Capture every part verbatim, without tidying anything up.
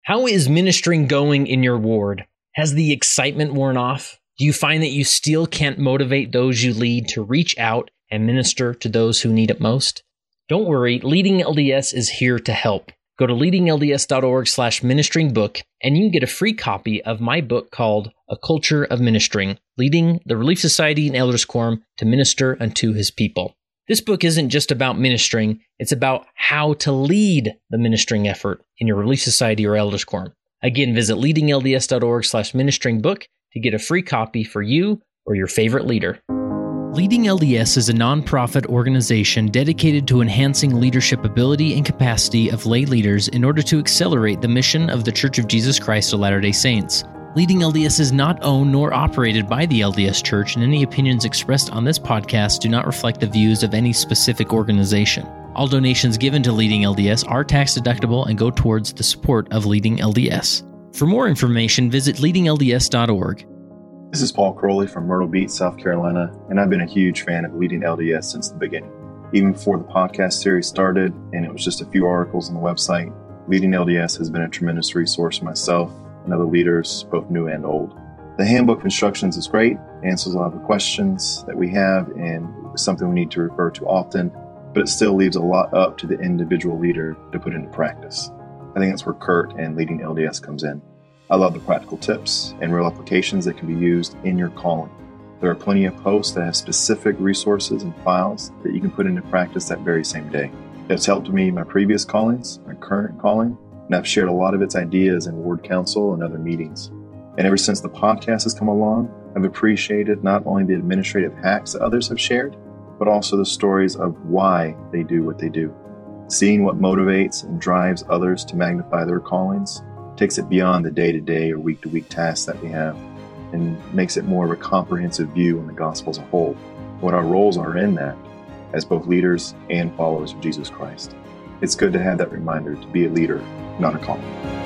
How is ministering going in your ward? Has the excitement worn off? Do you find that you still can't motivate those you lead to reach out and minister to those who need it most? Don't worry, Leading L D S is here to help. Go to leadinglds.org slash ministering book and you can get a free copy of my book called A Culture of Ministering, Leading the Relief Society and Elders Quorum to Minister unto His People. This book isn't just about ministering, it's about how to lead the ministering effort in your Relief Society or Elders Quorum. Again, visit leadinglds.org slash ministering book to get a free copy for you or your favorite leader. Leading L D S is a nonprofit organization dedicated to enhancing leadership ability and capacity of lay leaders in order to accelerate the mission of the Church of Jesus Christ of Latter-day Saints. Leading L D S is not owned nor operated by the L D S Church, and any opinions expressed on this podcast do not reflect the views of any specific organization. All donations given to Leading L D S are tax deductible and go towards the support of Leading L D S. For more information, visit leading L D S dot org. This is Paul Crowley from Myrtle Beach, South Carolina, and I've been a huge fan of Leading L D S since the beginning. Even before the podcast series started, and it was just a few articles on the website, Leading L D S has been a tremendous resource for myself and other leaders, both new and old. The handbook of instructions is great, answers a lot of the questions that we have, and is something we need to refer to often, but it still leaves a lot up to the individual leader to put into practice. I think that's where Kurt and Leading L D S comes in. I love the practical tips and real applications that can be used in your calling. There are plenty of posts that have specific resources and files that you can put into practice that very same day. It's helped me in my previous callings, my current calling, and I've shared a lot of its ideas in ward council and other meetings. And ever since the podcast has come along, I've appreciated not only the administrative hacks that others have shared, but also the stories of why they do what they do. Seeing what motivates and drives others to magnify their callings takes it beyond the day-to-day or week-to-week tasks that we have and makes it more of a comprehensive view on the gospel as a whole, what our roles are in that as both leaders and followers of Jesus Christ. It's good to have that reminder to be a leader, not a calling.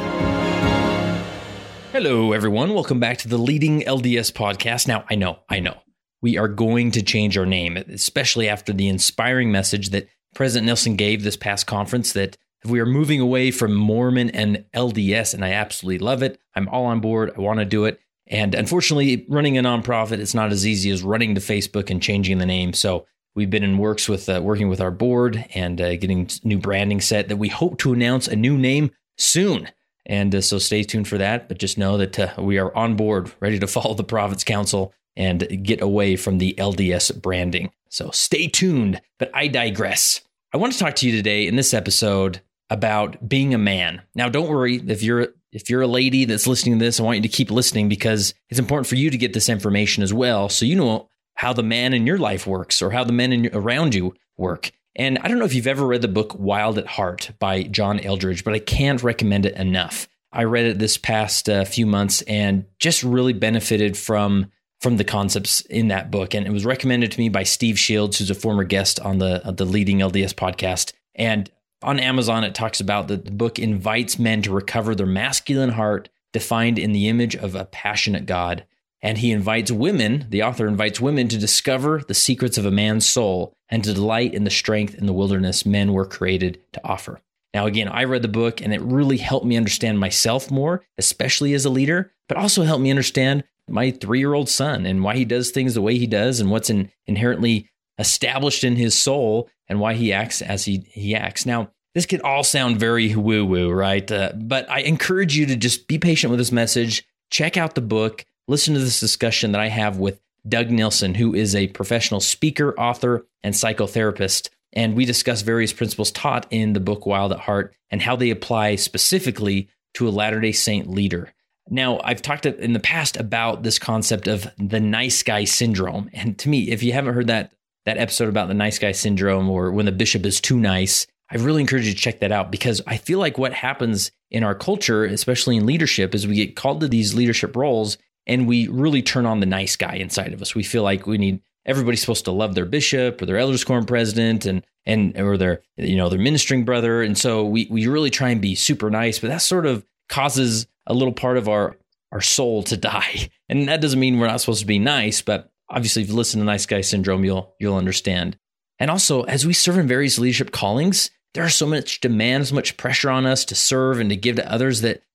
Hello, everyone. Welcome back to the Leading L D S podcast. Now, I know, I know, we are going to change our name, especially after the inspiring message that President Nelson gave this past conference that we are moving away from Mormon and L D S, and I absolutely love it. I'm all on board. I want to do it. And unfortunately, running a nonprofit, it's not as easy as running to Facebook and changing the name. So we've been in works with uh, working with our board and uh, getting new branding set that we hope to announce a new name soon. And uh, so stay tuned for that. But just know that uh, we are on board, ready to follow the Prophets Council and get away from the L D S branding. So stay tuned. But I digress. I want to talk to you today in this episode about being a man. Now, don't worry if you're if you're a lady that's listening to this. I want you to keep listening because it's important for you to get this information as well, so you know how the man in your life works or how the men in your, around you work. And I don't know if you've ever read the book Wild at Heart by John Eldredge, but I can't recommend it enough. I read it this past uh, few months and just really benefited from from the concepts in that book. And it was recommended to me by Steve Shields, who's a former guest on the uh, the Leading L D S podcast. And on Amazon, it talks about that the book invites men to recover their masculine heart defined in the image of a passionate God. And he invites women, the author invites women to discover the secrets of a man's soul and to delight in the strength in the wilderness men were created to offer. Now, again, I read the book and it really helped me understand myself more, especially as a leader, but also helped me understand my three-year-old son and why he does things the way he does and what's in, inherently established in his soul and why he acts as he, he acts. Now, this could all sound very woo-woo, right? Uh, but I encourage you to just be patient with this message. Check out the book. Listen to this discussion that I have with Doug Nelson, who is a professional speaker, author, and psychotherapist. And we discuss various principles taught in the book Wild at Heart and how they apply specifically to a Latter-day Saint leader. Now, I've talked in the past about this concept of the nice guy syndrome. And to me, if you haven't heard that that episode about the nice guy syndrome or when the bishop is too nice, I really encourage you to check that out because I feel like what happens in our culture, especially in leadership, is we get called to these leadership roles and we really turn on the nice guy inside of us. We feel like we need everybody's supposed to love their bishop or their elders quorum president and and or their you know their ministering brother, and so we we really try and be super nice, but that sort of causes a little part of our our soul to die. And that doesn't mean we're not supposed to be nice, but obviously if you listen to Nice Guy Syndrome, you'll you'll understand. And also, as we serve in various leadership callings, there are so much demand, so much pressure on us to serve and to give to others that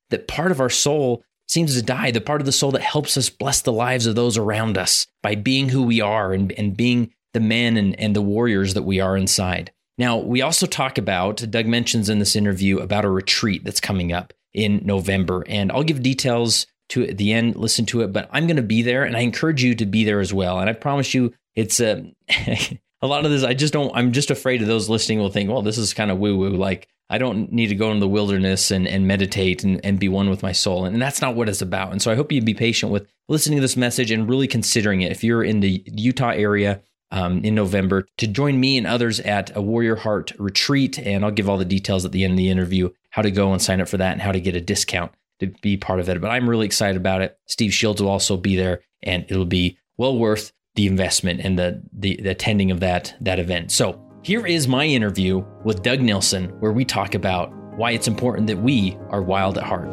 that part of our soul seems to die, the part of the soul that helps us bless the lives of those around us by being who we are and, and being the men and, and the warriors that we are inside. Now, we also talk about, Doug mentions in this interview about a retreat that's coming up in November, and I'll give details to it at the end, listen to it, but I'm going to be there, and I encourage you to be there as well. And I promise you, it's a, a lot of this, I just don't, I'm just afraid of those listening will think, well, this is kind of woo-woo, like I don't need to go into the wilderness and, and meditate and, and be one with my soul. And that's not what it's about. And so I hope you'd be patient with listening to this message and really considering it. If you're in the Utah area um, in November, to join me and others at a Warrior Heart retreat, and I'll give all the details at the end of the interview, how to go and sign up for that and how to get a discount to be part of it. But I'm really excited about it. Steve Shields will also be there, and it'll be well worth the investment and the, the, the attending of that, that event. So here is my interview with Doug Nilsson, where we talk about why it's important that we are wild at heart.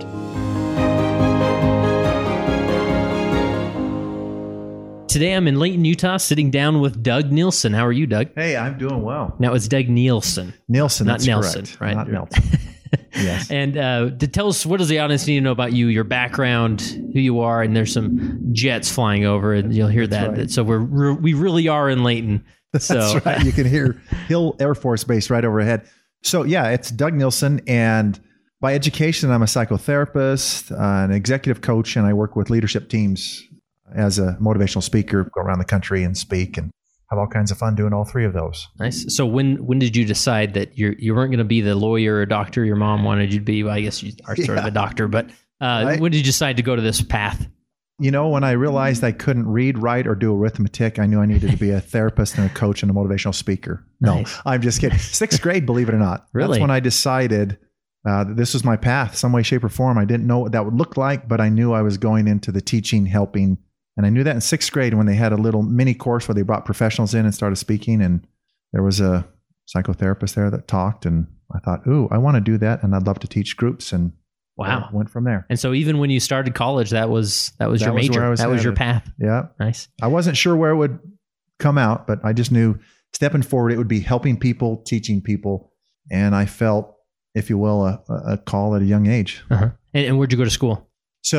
Today I'm in Layton, Utah, sitting down with Doug Nilsson. How are you, Doug? Hey, I'm doing well. Now it's Doug Nielsen. Nielsen, not that's Nelson, correct. right? Not Nelson. Yes. And uh, to tell us, what does the audience need to know about you, your background, who you are, and there's some jets flying over, and you'll hear That's that. right. So we're, we're we really are in Layton. So That's right. You can hear Hill Air Force Base right overhead. So yeah, it's Doug Nilsson, and by education, I'm a psychotherapist, uh, an executive coach, and I work with leadership teams as a motivational speaker, go around the country and speak, and have all kinds of fun doing all three of those. Nice. So when when did you decide that you you weren't going to be the lawyer or doctor your mom wanted you to be? Well, I guess you are sort Yeah. of a doctor, but uh, Right. when did you decide to go to this path? You know, when I realized I couldn't read, write, or do arithmetic, I knew I needed to be a therapist and a coach and a motivational speaker. No, Nice. I'm just kidding. Sixth grade, believe it or not. Really? That's when I decided uh, that this was my path, some way, shape, or form. I didn't know what that would look like, but I knew I was going into the teaching, helping. And I knew that in sixth grade when they had a little mini course where they brought professionals in and started speaking. And there was a psychotherapist there that talked. And I thought, ooh, I want to do that. And I'd love to teach groups. And Wow. went from there. And so even when you started college, that was that was That your was major. where I was that was your headed. path. Yeah. Nice. I wasn't sure where it would come out, but I just knew stepping forward, it would be helping people, teaching people. And I felt, if you will, a, a call at a young age. Uh-huh. And, and where'd you go to school?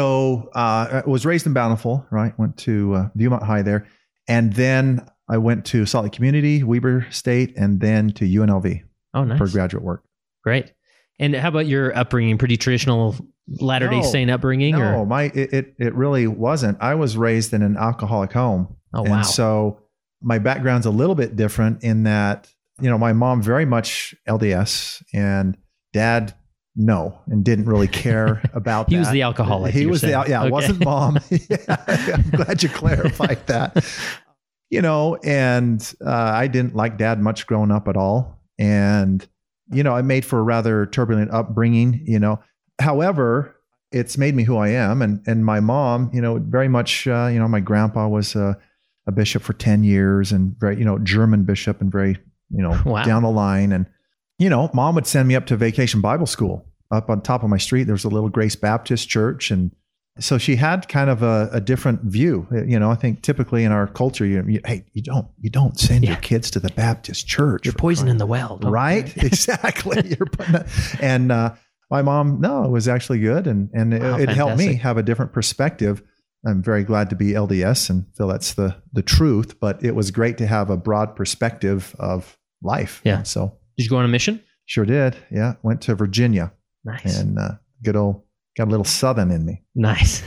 So uh, I was raised in Bountiful, right? Went to uh, Viewmont High there. And then I went to Salt Lake Community, Weber State, and then to U N L V Oh, nice. for graduate work. Great. And how about your upbringing? Pretty traditional Latter-day No. Saint upbringing? No, or? my it, it it really wasn't. I was raised in an alcoholic home. Oh, wow. And so my background's a little bit different in that, you know, my mom very much L D S and dad no, and didn't really care about He that. was the alcoholic, He you're was the saying. yeah, Okay. it wasn't mom. Yeah, I'm glad you clarified that. You know, and uh, I didn't like dad much growing up at all. And, you know, I made for a rather turbulent upbringing, you know. However, it's made me who I am. And and my mom, you know, very much, uh, you know, my grandpa was a, a bishop for ten years and very, you know, German bishop and very, you know, Wow. down the line. And, you know, mom would send me up to vacation Bible school up on top of my street. There was a little Grace Baptist church. And so she had kind of a, a different view. You know, I think typically in our culture, you, you hey, you don't, you don't send Yeah. your kids to the Baptist church. You're for poisoning crying- the well. Don't- Right? Exactly. You're putting that, and uh, my mom, no, it was actually good. And, and it, Wow, it helped me fantastic. have a different perspective. I'm very glad to be L D S and feel that's the, the truth, but it was great to have a broad perspective of life. Yeah. And so Did you go on a mission? sure did. Yeah. Went to Virginia Nice. and uh, good old, got a little Southern in me. Nice.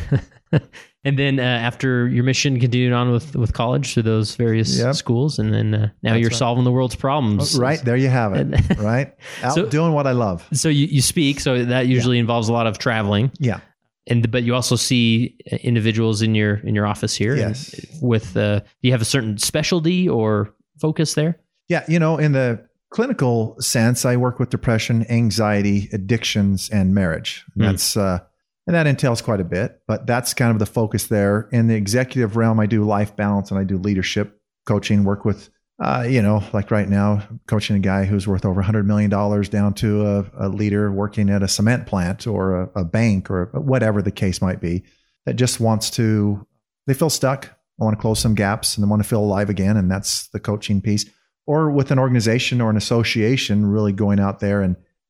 And then uh, after your mission, continued on with, with college through those various Yep. schools. And then uh, now That's you're right. solving the world's problems. Right. There you have it. And- Right. Out So- doing what I love. So you, you speak, so that usually involves a lot of traveling. Yeah. And but you also see individuals in your in your office here. Yes. And with uh, do you have a certain specialty or focus there? Yeah. You know, in the clinical sense, I work with depression, anxiety, addictions, and marriage. And Hmm. that's, uh, and that entails quite a bit, but that's kind of the focus there. In the executive realm, I do life balance and I do leadership coaching, work with, uh, you know, like right now, coaching a guy who's worth over one hundred million dollars down to a, a leader working at a cement plant or a, a bank or whatever the case might be that just wants to, they feel stuck. I want to close some gaps and they want to feel alive again. And that's the coaching piece. Or with an organization or an association really going out there and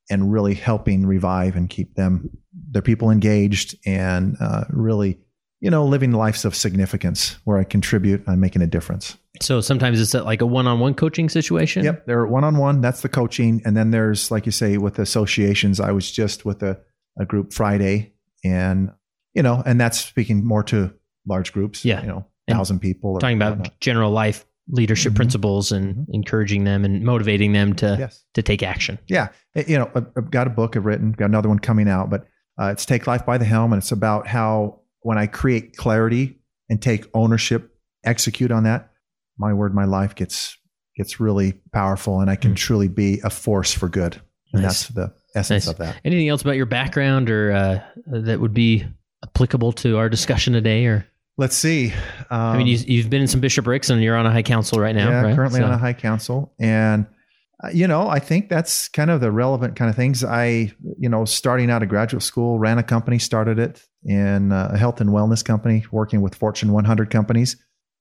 and really helping revive and keep them, their people engaged and uh, really, you know, living lives of significance where I contribute, I'm making a difference. So sometimes it's like a one-on-one coaching situation? Yep. They're one-on-one. That's the coaching. And then there's, like you say, with associations, I was just with a, a group Friday and, you know, and that's speaking more to large groups, yeah. you know, thousand people. Talking about whatnot. General life leadership mm-hmm. principles and mm-hmm. encouraging them and motivating them to, yes. to take action. Yeah. You know, I've got a book I've written, got another one coming out, but uh, it's Take Life by the Helm. And it's about how when I create clarity and take ownership, execute on that, my word, my life gets, gets really powerful and I can mm-hmm. truly be a force for good. And nice. That's the essence nice. Of that. Anything else about your background or uh, that would be applicable to our discussion today? Or let's see. Um, I mean, you, you've been in some bishoprics and you're on a high council right now, yeah, right? currently so. on a high council. And, uh, you know, I think that's kind of the relevant kind of things. I, you know, starting out of graduate school, ran a company, started it in a health and wellness company, working with Fortune one hundred companies,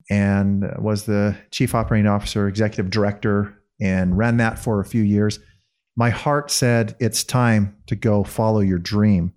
and was the chief operating officer, executive director, and ran that for a few years. My heart said, it's time to go follow your dream.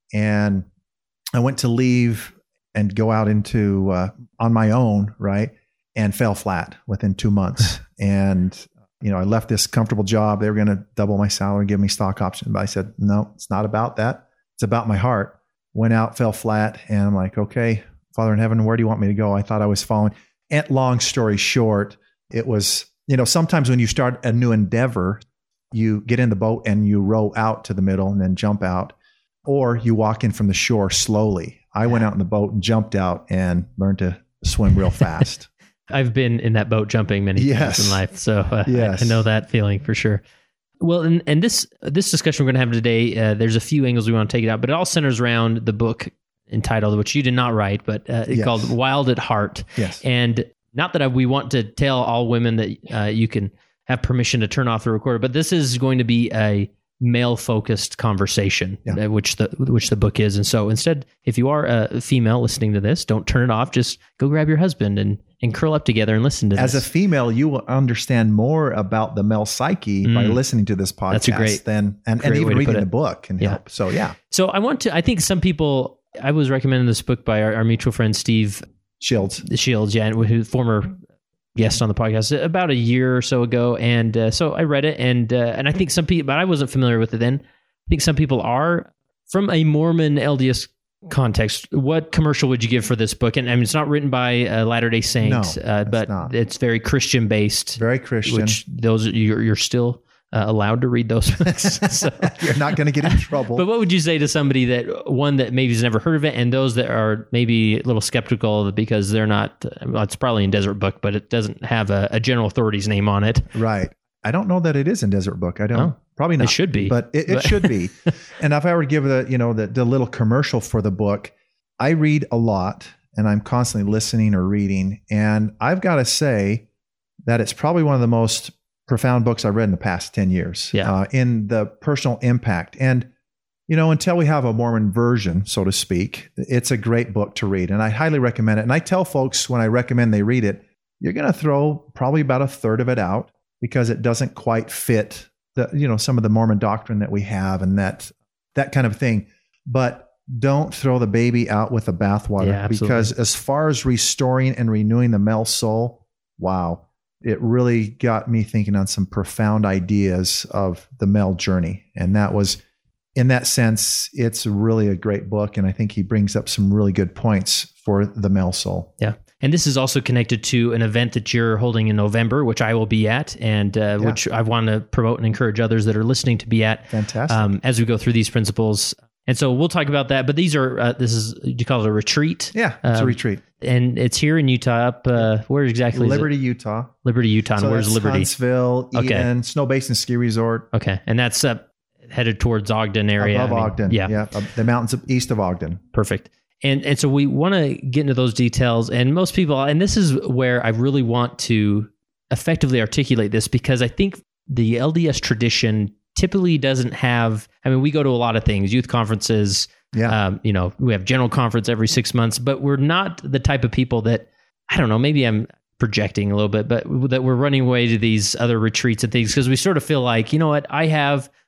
And I went to leave and go out into uh, on my own, right? And fell flat within two months. And, you know, I left this comfortable job. They were going to double my salary, give me stock option. But I said, no, it's not about that. It's about my heart. Went out, fell flat. And I'm like, okay, Father in heaven, where do you want me to go? I thought I was following. And long story short, it was, you know, sometimes when you start a new endeavor, you get in the boat and you row out to the middle and then jump out, or you walk in from the shore slowly. I went out in the boat and jumped out and learned to swim real fast. I've been in that boat jumping many yes. times in life, so uh, yes. I, I know that feeling for sure. Well, and, and this this discussion we're going to have today, uh, there's a few angles we want to take it out, but it all centers around the book entitled, which you did not write, but uh, it's yes. called Wild at Heart. Yes. And not that I, we want to tell all women that uh, you can have permission to turn off the recorder, but this is going to be a male-focused conversation, yeah. which the which the book is. And so instead, if you are a female listening to this, don't turn it off. Just go grab your husband and, and curl up together and listen to As this. As a female, you will understand more about the male psyche mm. by listening to this podcast. That's a great, than, and, great and even reading the it. book can yeah. help. So, yeah. So I want to, I think some people, I was recommended this book by our, our mutual friend, Steve Shields. Shields, yeah, who former guest on the podcast about a year or so ago. And uh, so I read it and, uh, and I think some people, but I wasn't familiar with it then. I think some people are. From a Mormon L D S context, what commercial would you give for this book? And I mean, it's not written by a Latter-day Saint, no, uh, but not. It's very Christian based. Very Christian. Which those you're, you're still uh, allowed to read those books. So. You're not going to get in trouble. But what would you say to somebody that one that maybe has never heard of it, and those that are maybe a little skeptical because they're not? Well, it's probably in Desert Book, but it doesn't have a, a general authority's name on it. Right. I don't know that it is in Desert Book. I don't. Oh, probably not. It should be, but it, it should be. And if I were to give the you know the, the little commercial for the book, I read a lot, and I'm constantly listening or reading, and I've got to say that it's probably one of the most profound books I've read in the past ten years. Yeah. Uh, in the personal impact, and you know, until we have a Mormon version, so to speak, it's a great book to read, and I highly recommend it. And I tell folks when I recommend they read it, you're going to throw probably about a third of it out, because it doesn't quite fit the, you know, some of the Mormon doctrine that we have and that, that kind of thing. But don't throw the baby out with the bathwater, yeah, because as far as restoring and renewing the male soul, wow, it really got me thinking on some profound ideas of the male journey. And that was, in that sense, it's really a great book. And I think he brings up some really good points for the male soul. Yeah. And this is also connected to an event that you're holding in November, which I will be at, and uh, yeah. which I want to promote and encourage others that are listening to be at. Fantastic. Um, as we go through these principles. And so we'll talk about that. But these are, uh, this is, do you call it a retreat? Yeah, it's um, a retreat. And it's here in Utah, up, uh, where exactly Liberty, is it? Utah. Liberty, Utah. So and where's that's Liberty? Huntsville, Eden, okay. Snow Basin Ski Resort. Okay. And that's uh, headed towards Ogden area. Above I mean, Ogden. Yeah. yeah. The mountains east of Ogden. Perfect. And and so we want to get into those details. And most people, and this is where I really want to effectively articulate this, because I think the L D S tradition typically doesn't have, I mean, we go to a lot of things, youth conferences, yeah. um, you know, we have general conference every six months, but we're not the type of people that, I don't know, maybe I'm projecting a little bit, but that we're running away to these other retreats and things, because we sort of feel like, you know what, I have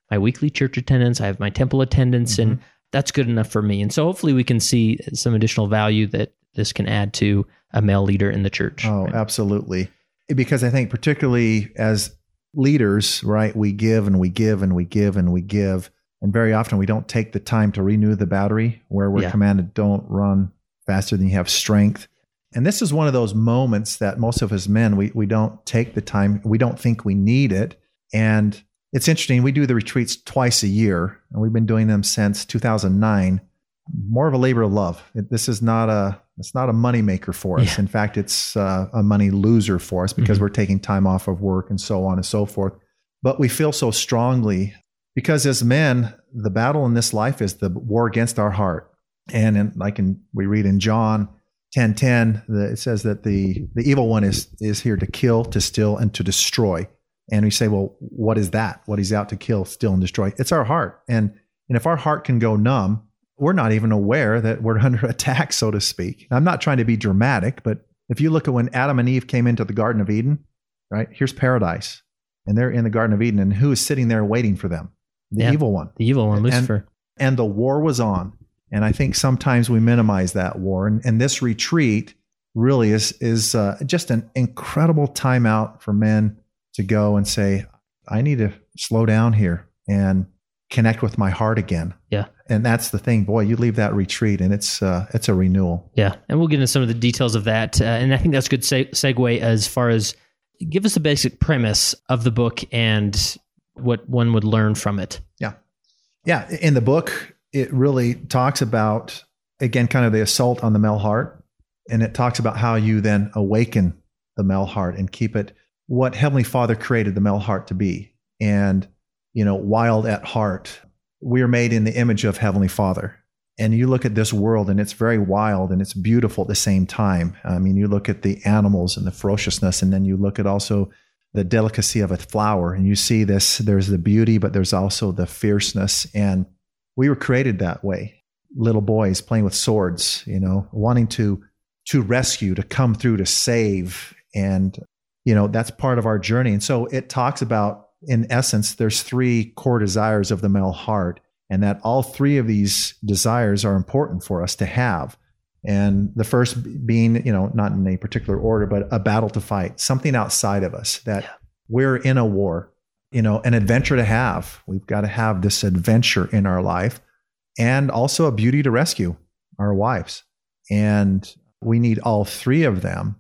my weekly church attendance, I have my temple attendance, Mm-hmm. and that's good enough for me. And so hopefully we can see some additional value that this can add to a male leader in the church. Oh, right? absolutely. Because I think particularly as leaders, right, we give and we give and we give and we give. And very often we don't take the time to renew the battery where we're Yeah. commanded, don't run faster than you have strength. And this is one of those moments that most of us men, we, we don't take the time. We don't think we need it. And it's interesting. We do the retreats twice a year, and we've been doing them since two thousand nine. More of a labor of love. It, this is not a it's not a money maker for us. Yeah. In fact, it's uh, a money loser for us because Mm-hmm. we're taking time off of work and so on and so forth. But we feel so strongly because as men, the battle in this life is the war against our heart. And in, like in, we read in John ten ten, the, it says that the the evil one is is here to kill, to steal, and to destroy. And we say, well, what is that? What he's out to kill, steal, and destroy? It's our heart. And and if our heart can go numb, we're not even aware that we're under attack, so to speak. I'm not trying to be dramatic, but if you look at when Adam and Eve came into the Garden of Eden, right? Here's paradise. And they're in the Garden of Eden. And who is sitting there waiting for them? The Yeah, evil one. The evil one, And- Lucifer. And the war was on. And I think sometimes we minimize that war. And, and this retreat really is, is uh, just an incredible time out for men to go and say, I need to slow down here and connect with my heart again. Yeah. And that's the thing, boy, you leave that retreat and it's uh, it's a renewal. Yeah. And we'll get into some of the details of that. Uh, and I think that's a good se- segue as far as give us a basic premise of the book and what one would learn from it. Yeah. Yeah. In the book, it really talks about, again, kind of the assault on the male heart. And it talks about how you then awaken the male heart and keep it what Heavenly Father created the male heart to be. And, you know, wild at heart. We are made in the image of Heavenly Father. And you look at this world and it's very wild and it's beautiful at the same time. I mean, you look at the animals and the ferociousness, and then you look at also the delicacy of a flower, and you see this, there's the beauty, but there's also the fierceness. And we were created that way. Little boys playing with swords, you know, wanting to, to rescue, to come through, to save. And, you know, that's part of our journey. And so it talks about, in essence, there's three core desires of the male heart, and that all three of these desires are important for us to have. And the first being, you know, not in any particular order, but a battle to fight, something outside of us that Yeah. we're in a war, you know, an adventure to have. We've got to have this adventure in our life, and also a beauty to rescue, our wives. And we need all three of them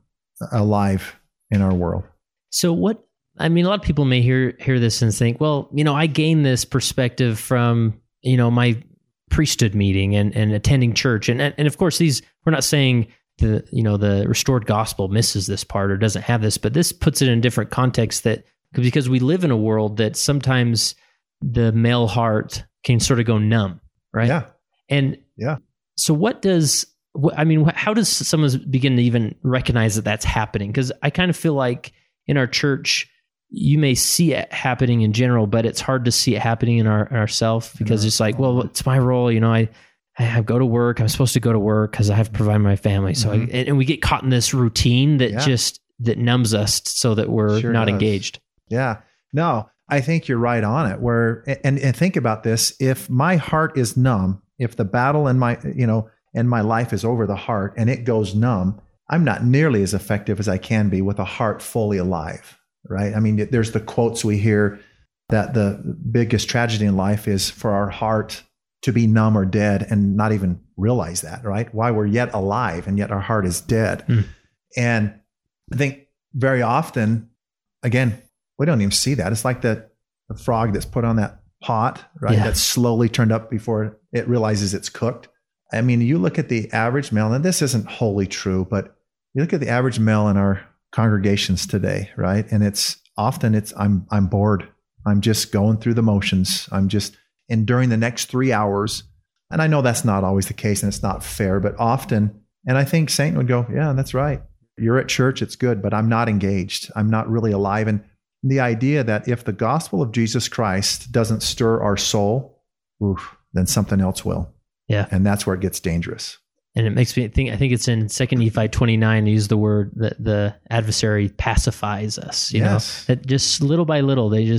alive in our world. So what, I mean, a lot of people may hear hear this and think, well, you know, I gained this perspective from, you know, my priesthood meeting and, and attending church. And, and of course, these, we're not saying the, you know, the restored gospel misses this part or doesn't have this, but this puts it in a different context, that because we live in a world that sometimes the male heart can sort of go numb, right? Yeah. And Yeah. so what does, what, I mean, how does someone begin to even recognize that that's happening? Because I kind of feel like in our church, you may see it happening in general, but it's hard to see it happening in our ourselves, because our- it's like, well, it's my role, you know, I, I go to work, I'm supposed to go to work because I have to provide my family. So, Mhm. I, and, and we get caught in this routine that Yeah. just, that numbs us so that we're Sure not does. engaged. Yeah. No, I think you're right on it. Where, and, and think about this, if my heart is numb, if the battle in my, you know, in my life is over the heart and it goes numb, I'm not nearly as effective as I can be with a heart fully alive, right? I mean, there's the quotes we hear that the biggest tragedy in life is for our heart to be numb or dead and not even realize that, right? Why we're yet alive and yet our heart is dead. Mm. And I think very often, again, we don't even see that. It's like the, the frog that's put on that pot, right? Yeah. That's slowly turned up before it realizes it's cooked. I mean, you look at the average male, and this isn't wholly true, but you look at the average male in our congregations today, right? And it's often it's, I'm, I'm bored. I'm just going through the motions. I'm just enduring the next three hours. And I know that's not always the case and it's not fair, but often, and I think Satan would go, yeah, that's right. You're at church, it's good, but I'm not engaged. I'm not really alive. And the idea that if the gospel of Jesus Christ doesn't stir our soul, oof, then something else will. Yeah. And that's where it gets dangerous. And it makes me think, I think it's in Second Nephi twenty-nine, use the word that the adversary pacifies us, you Yes. know, that just little by little, they just,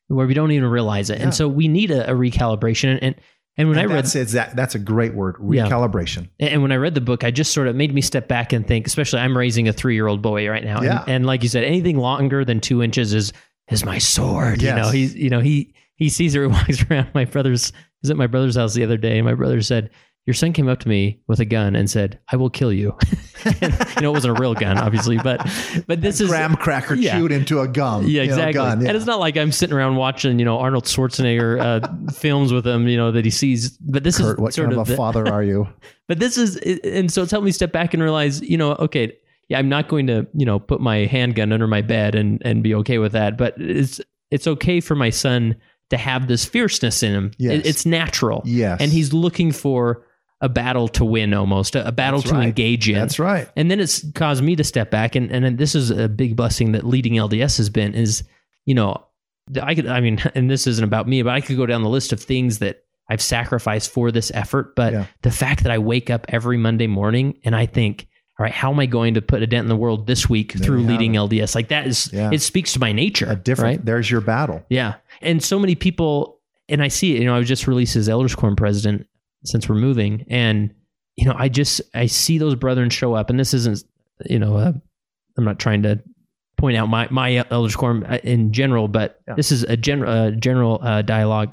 where we don't even realize it. Yeah. And so we need a, a recalibration. And, and, and when and I read that's, exact, that's a great word, recalibration. Yeah. And when I read the book, I just sort of made me step back and think, especially I'm raising a three-year-old boy right now. Yeah. And, and like you said, anything longer than two inches is, is my sword. Yes. You know, he's, you know, he, he sees her, he walks around. My brother's, I was at my brother's house the other day, and my brother said, your son came up to me with a gun and said, I will kill you. And, you know, it wasn't a real gun, obviously, but, but this is graham cracker yeah. chewed into a gum. Yeah, you know, exactly. gun, yeah. And it's not like I'm sitting around watching, you know, Arnold Schwarzenegger uh, films with him, you know, that he sees. But this Kurt, is what sort kind of of a the, father are you? But this is, and so it's helped me step back and realize, you know, okay, yeah, I'm not going to, you know, put my handgun under my bed and and be okay with that. But it's it's okay for my son to have this fierceness in him. Yes. It, it's natural. Yes. And he's looking for a battle to win, almost a, a battle That's to right. engage in. That's right. And then it's caused me to step back. And, and this is a big blessing that leading L D S has been is, you know, I could, I mean, and this isn't about me, but I could go down the list of things that I've sacrificed for this effort. But Yeah. the fact that I wake up every Monday morning and I think, all right, how am I going to put a dent in the world this week There through you have leading it. L D S? Like that is, Yeah. it speaks to my nature. A different, right? there's your battle. Yeah. And so many people, and I see it, you know, I was just released as Elders Quorum president since we're moving. And, you know, I just, I see those brethren show up, and this isn't, you know, uh, I'm not trying to point out my, my Elders Quorum in general, but Yeah. this is a general, uh, general uh, dialogue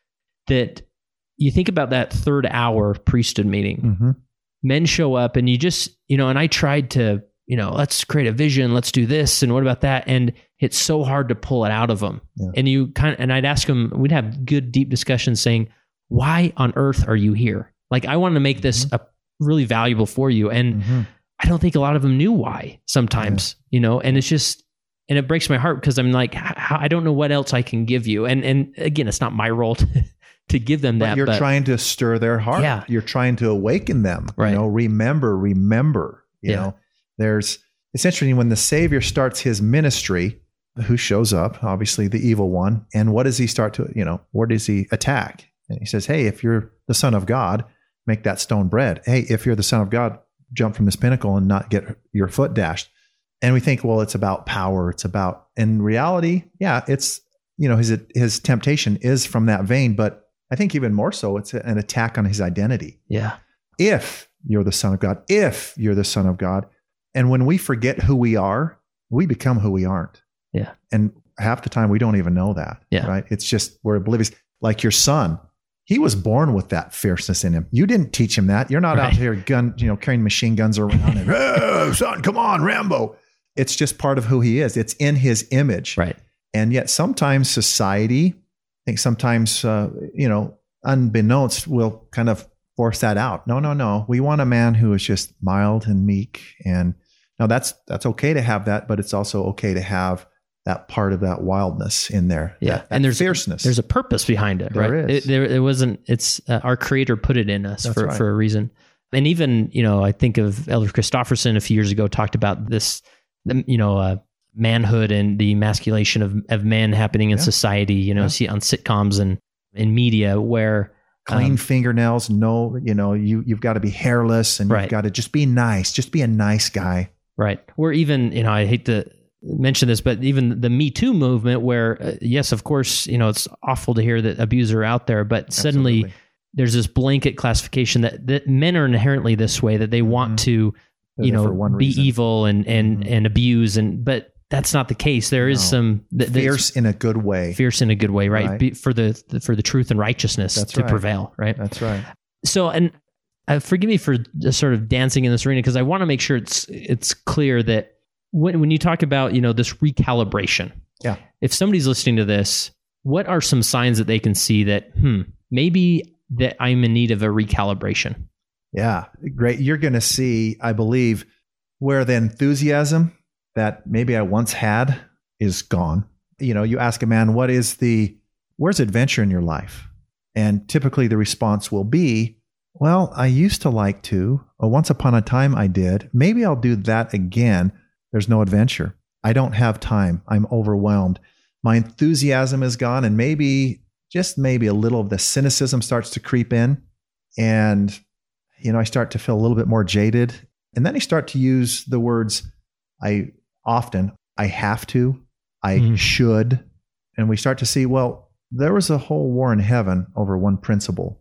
that you think about that third hour priesthood meeting. Mm-hmm. Men show up, and you just, you know, and I tried to, you know, let's create a vision, let's do this, and what about that? And it's so hard to pull it out of them. Yeah. And you kind of, and I'd ask them, we'd have good, deep discussions saying, why on earth are you here? Like, I want to make this Mm-hmm. a really valuable for you. And Mm-hmm. I don't think a lot of them knew why sometimes, you know, and it's just, and it breaks my heart because I'm like, I I don't know what else I can give you. And, and again, it's not my role to, to give them But that. you're but trying to stir their heart. Yeah. You're trying to awaken them. Right. You know, remember, remember. You Yeah. know, there's it's interesting when the Savior starts his ministry, who shows up? Obviously the evil one. And what does he start to, you know, where does he attack? And he says, hey, if you're the Son of God, make that stone bread. Hey, if you're the Son of God, jump from this pinnacle and not get your foot dashed. And we think, well, it's about power. It's about, in reality, yeah, it's, you know, his his temptation is from that vein, but I think even more so, it's an attack on his identity. yeah, If you're the Son of God, if you're the Son of God. And when we forget who we are, we become who we aren't. Yeah. And half the time we don't even know that. Yeah. Right. It's just, we're oblivious. Like your son, he was born with that fierceness in him. You didn't teach him that. You're not Right. out here gun, you know, carrying machine guns around and, oh, son, come on, Rambo. It's just part of who he is. It's in his image. right. And yet sometimes society, I think sometimes, uh, you know, unbeknownst will kind of force that out. No, no, no. We want a man who is just mild and meek. And now that's, that's okay to have that, but it's also okay to have that part of that wildness in there. Yeah. That, that and there's fierceness. There's a purpose behind it, There right? is. It, there, it wasn't, it's uh, our creator put it in us That's for, right. for a reason. And even, you know, I think of Elder Christofferson a few years ago talked about this, you know, uh, manhood and the emasculation of, of men happening in Yeah. society, you know, Yeah. see on sitcoms and in media where Clean um, fingernails. No, you know, you, you've got to be hairless and Right. you've got to just be nice. Just be a nice guy. right. Or even, you know, I hate to mention this, but even the Me Too movement where, uh, yes, of course, you know, it's awful to hear that abusers are out there, but suddenly Absolutely. there's this blanket classification that, that men are inherently this way, that they want Mhm. to, They're you there know, for one be reason. evil and, and, Mhm. and abuse. And, but that's not the case. There is No. some th- that's Fierce in a good way. fierce in a good way, right? Right. Be, for the, for the truth and righteousness That's to right. prevail. Right. That's right. So, and uh, forgive me for just sort of dancing in this arena, because I want to make sure it's, it's clear that when, when you talk about, you know, this recalibration, Yeah. if somebody's listening to this, what are some signs that they can see that, hmm, maybe that I'm in need of a recalibration? Yeah, great. You're going to see, I believe, where the enthusiasm that maybe I once had is gone. You know, you ask a man, what is the, where's adventure in your life? And typically the response will be, well, I used to like to, or once upon a time I did. Maybe I'll do that again. There's no adventure. I don't have time. I'm overwhelmed. My enthusiasm is gone. And maybe, just maybe a little of the cynicism starts to creep in. And you know, I start to feel a little bit more jaded. And then I start to use the words I often, I have to, I Mhm. should. and we start to see, well, there was a whole war in heaven over one principle,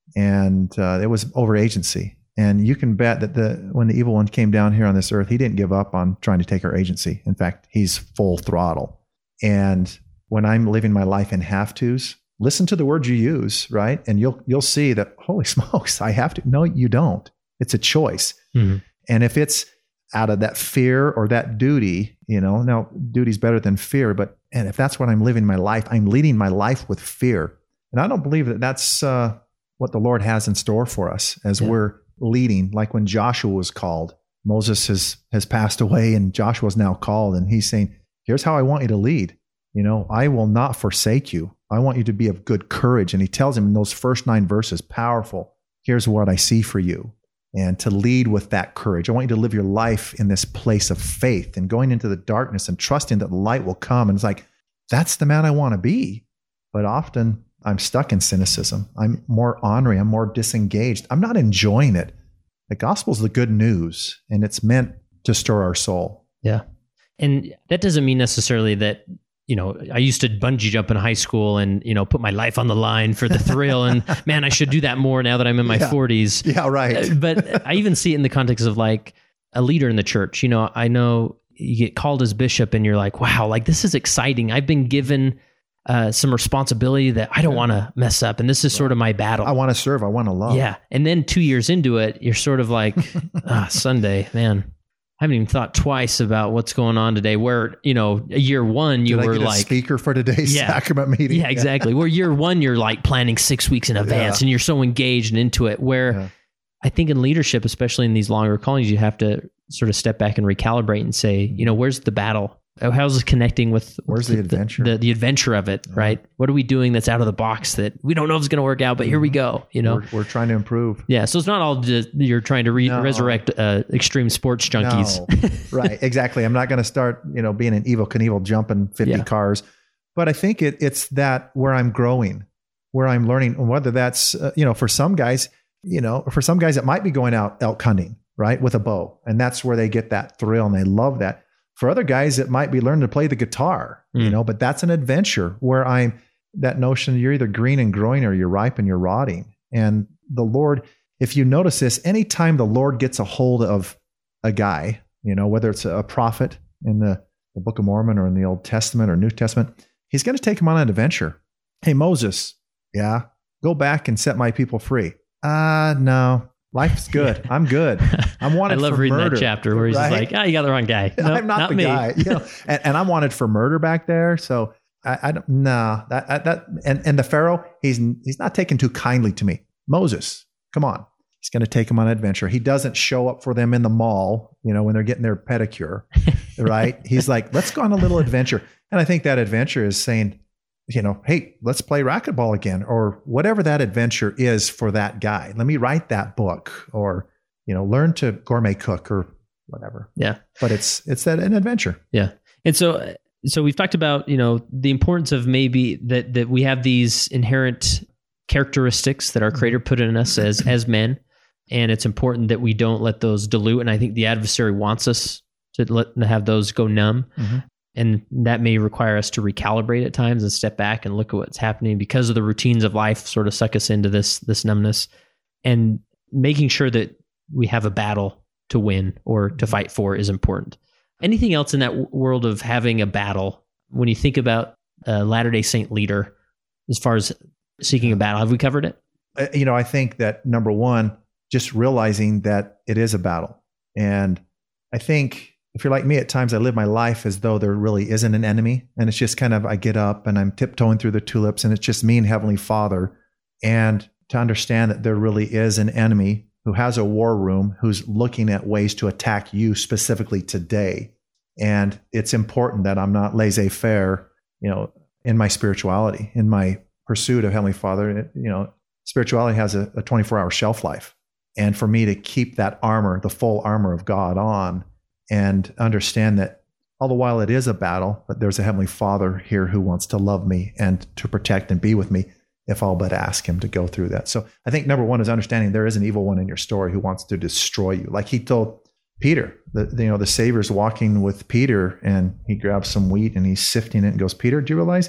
and uh, it was over agency. And you can bet that the when the evil one came down here on this earth, he didn't give up on trying to take our agency. In fact, he's full throttle. And when I'm living my life in have-tos, listen to the words you use, right? And you'll you'll see that, holy smokes, I have to. No, you don't. It's a choice. Mm-hmm. And if it's out of that fear or that duty, you know, now duty's better than fear, but and if that's what I'm living my life, I'm leading my life with fear. And I don't believe that that's uh, what the Lord has in store for us as yeah. we're leading. Like when Joshua was called, Moses has has passed away and Joshua's now called, and he's saying, here's how I want you to lead. You know, I will not forsake you. I want you to be of good courage. And he tells him in those first nine verses, powerful, here's what I see for you. And to lead with that courage. I want you to live your life in this place of faith and going into the darkness and trusting that the light will come. And it's like, that's the man I want to be. But often I'm stuck in cynicism. I'm more ornery. I'm more disengaged. I'm not enjoying it. The gospel is the good news, and it's meant to stir our soul. Yeah. And that doesn't mean necessarily that, you know, I used to bungee jump in high school and, you know, put my life on the line for the thrill. And man, I should do that more now that I'm in my yeah. forties. Yeah, right. But I even see it in the context of like a leader in the church. You know, I know you get called as bishop and you're like, wow, like this is exciting. I've been given uh, some responsibility that I don't want to mess up. And this is sort of my battle. I want to serve. I want to love. Yeah. And then two years into it, you're sort of like, ah, Sunday, man. I haven't even thought twice about what's going on today. Where, you know, year one, you Did were I get like a speaker for today's yeah, sacrament meeting. Yeah, exactly. Yeah. Where year one, you're like planning six weeks in advance yeah. and you're so engaged and into it. Where yeah. I think in leadership, especially in these longer callings, you have to sort of step back and recalibrate and say, you know, where's the battle? How's it connecting with where's the, the adventure? The, the, the adventure of it, yeah. right? What are we doing that's out of the box that we don't know if it's going to work out, but mm-hmm. here we go. You know, we're, we're trying to improve. Yeah, so it's not all just you're trying to re- no. resurrect uh, extreme sports junkies. No. Right, exactly. I'm not going to start, you know, being an Evel Knievel jumping fifty yeah. cars, but I think it it's that where I'm growing, where I'm learning, and whether that's uh, you know, for some guys, you know, for some guys it might be going out elk hunting, right, with a bow, and that's where they get that thrill and they love that. For other guys, it might be learning to play the guitar, mm. you know, but that's an adventure where I'm that notion you're either green and growing or you're ripe and you're rotting. And the Lord, if you notice this, anytime the Lord gets a hold of a guy, you know, whether it's a prophet in the, the Book of Mormon or in the Old Testament or New Testament, he's going to take him on an adventure. Hey, Moses, yeah, go back and set my people free. Ah, uh, no. Life's good. I'm good. I'm wanted for murder. I love reading murder, that chapter where he's right? just like, ah, oh, you got the wrong guy. Nope, I'm not, not the me. guy. You know? and, and I'm wanted for murder back there. So I, I don't, nah, that, that, and, and the Pharaoh, he's, he's not taking too kindly to me. Moses, come on. He's going to take him on an adventure. He doesn't show up for them in the mall, you know, when they're getting their pedicure, right? He's like, let's go on a little adventure. And I think that adventure is saying, you know, hey, let's play racquetball again, or whatever that adventure is for that guy. Let me write that book, or, you know, learn to gourmet cook or whatever. Yeah. But it's, it's that an adventure. Yeah. And so, so we've talked about, you know, the importance of maybe that, that we have these inherent characteristics that our Creator put in us as, as men. And it's important that we don't let those dilute. And I think the adversary wants us to let to have those go numb. Mm-hmm. And that may require us to recalibrate at times and step back and look at what's happening because of the routines of life sort of suck us into this, this numbness, and making sure that we have a battle to win or to fight for is important. Anything else in that w- world of having a battle, when you think about a Latter-day Saint leader, as far as seeking a battle, have we covered it? Uh, you know, I think that number one, just realizing that it is a battle. And I think if you're like me, at times I live my life as though there really isn't an enemy. And it's just kind of, I get up and I'm tiptoeing through the tulips and it's just me and Heavenly Father. And to understand that there really is an enemy who has a war room, who's looking at ways to attack you specifically today. And it's important that I'm not laissez-faire, you know, in my spirituality, in my pursuit of Heavenly Father. It, you know, spirituality has a, a twenty-four hour shelf life. And for me to keep that armor, the full armor of God on, and understand that all the while it is a battle, but there's a Heavenly Father here who wants to love me and to protect and be with me if I'll but ask him to go through that. So I think number one is understanding there is an evil one in your story who wants to destroy you. Like he told Peter, the, you know, the Savior's walking with Peter and he grabs some wheat and he's sifting it and goes, Peter, do you realize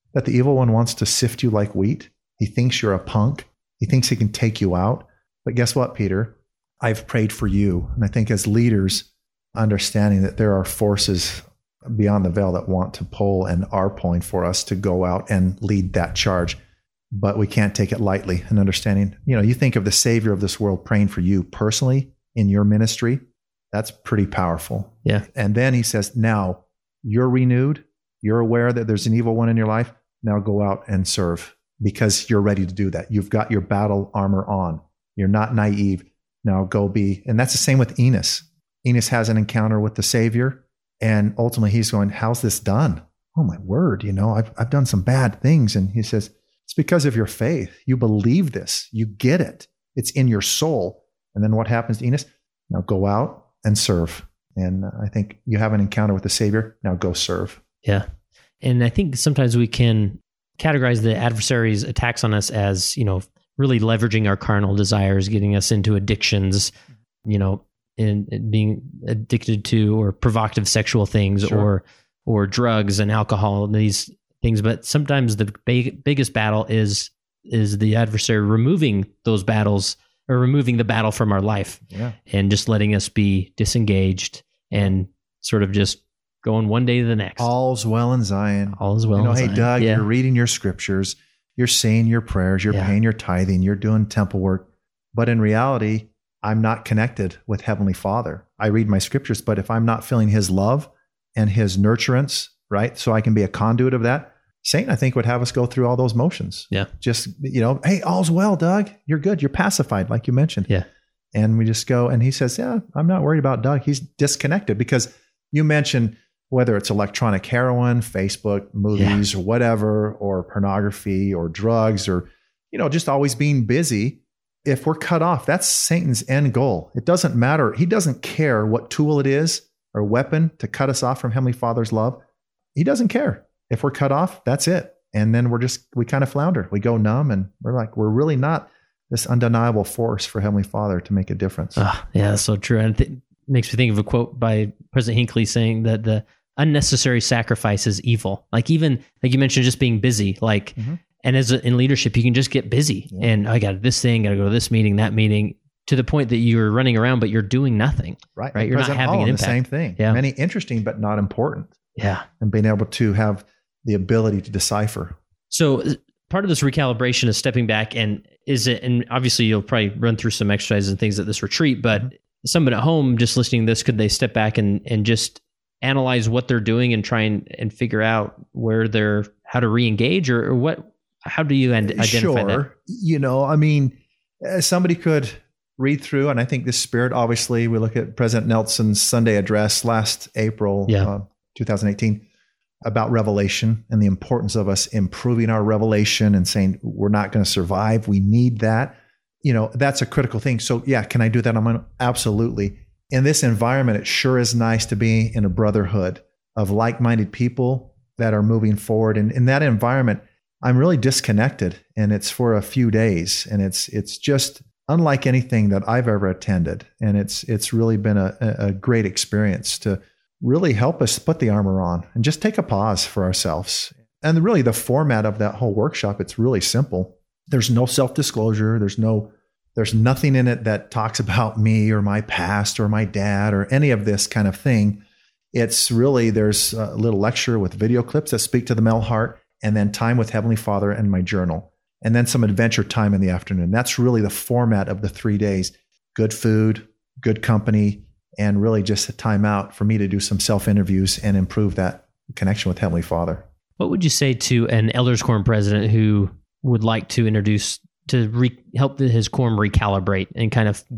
that the evil one wants to sift you like wheat. He thinks you're a punk. He thinks he can take you out. But guess what, Peter? I've prayed for you. And I think as leaders, understanding that there are forces beyond the veil that want to pull and are pulling for us to go out and lead that charge. But we can't take it lightly, and understanding, you know, you think of the Savior of this world praying for you personally in your ministry. That's pretty powerful. Yeah. And then he says, now you're renewed. You're aware that there's an evil one in your life. Now go out and serve because you're ready to do that. You've got your battle armor on. You're not naive. Now go be. And that's the same with Enos. Enos has an encounter with the Savior, and ultimately he's going, how's this done? Oh my word. You know, I've, I've done some bad things. And he says, it's because of your faith. You believe this. You get it. It's in your soul. And then what happens to Enos? Now go out and serve. And I think you have an encounter with the Savior. Now go serve. Yeah. And I think sometimes we can categorize the adversary's attacks on us as, you know, really leveraging our carnal desires, getting us into addictions, you know, and, and being addicted to or provocative sexual things, Sure. or or drugs and alcohol and these things. But sometimes the big, biggest battle is is the adversary removing those battles or removing the battle from our life, Yeah. and just letting us be disengaged and sort of just going one day to the next. All's well in Zion. All is well. You know, in hey, Zion. Doug, Yeah. you're reading your scriptures, you're saying your prayers, you're Yeah. paying your tithing, you're doing temple work. But in reality, I'm not connected with Heavenly Father. I read my scriptures, but if I'm not feeling his love and his nurturance, right, so I can be a conduit of that, Satan, I think, would have us go through all those motions. Yeah. Just, you know, hey, all's well, Doug. You're good. You're pacified, like you mentioned. Yeah. And we just go, and he says, yeah, I'm not worried about Doug. He's disconnected, because you mentioned whether it's electronic heroin, Facebook, movies, or whatever, or pornography or drugs, or, you know, just always being busy. If we're cut off, that's Satan's end goal. It doesn't matter. He doesn't care what tool it is or weapon to cut us off from Heavenly Father's love. He doesn't care. If we're cut off, that's it. And then we're just, we kind of flounder. We go numb, and we're like, we're really not this undeniable force for Heavenly Father to make a difference. Ah, yeah, that's so true. And it makes me think of a quote by President Hinckley saying that the unnecessary sacrifice is evil. Like, even like you mentioned, just being busy, like, Mhm. and as a, in leadership, you can just get busy, Yeah. and I got this thing, got to go to this meeting, that meeting, to the point that you're running around, but you're doing nothing. Right. Right, you're not President having Hall, an the impact. same thing. Yeah. Many interesting, but not important. Yeah. And being able to have the ability to decipher. So uh, part of this recalibration is stepping back, and is it, and obviously you'll probably run through some exercises and things at this retreat, but Mhm. someone at home just listening to this, could they step back and, and just analyze what they're doing and try and, and figure out where they're, how to re-engage, or, or what, how do you and identify sure. that? You know, I mean, uh, somebody could read through, and I think this spirit, obviously, we look at President Nelson's Sunday address last April, Yeah. uh, twenty eighteen, about revelation and the importance of us improving our revelation and saying we're not going to survive. We need that. You know, that's a critical thing. So yeah, can I do that on my own? Absolutely. In this environment, it sure is nice to be in a brotherhood of like-minded people that are moving forward. And in that environment, I'm really disconnected, and it's for a few days, and it's it's just unlike anything that I've ever attended. And it's it's really been a, a great experience to really help us put the armor on and just take a pause for ourselves. And really the format of that whole workshop, it's really simple. There's no self-disclosure. There's no, there's nothing in it that talks about me or my past or my dad or any of this kind of thing. It's really, there's a little lecture with video clips that speak to the male heart, and then time with Heavenly Father and my journal, and then some adventure time in the afternoon. That's really the format of the three days. Good food, good company, and really just a time out for me to do some self-interviews and improve that connection with Heavenly Father. What would you say to an Elders Quorum president who would like to introduce, to re, help the, his quorum recalibrate and kind of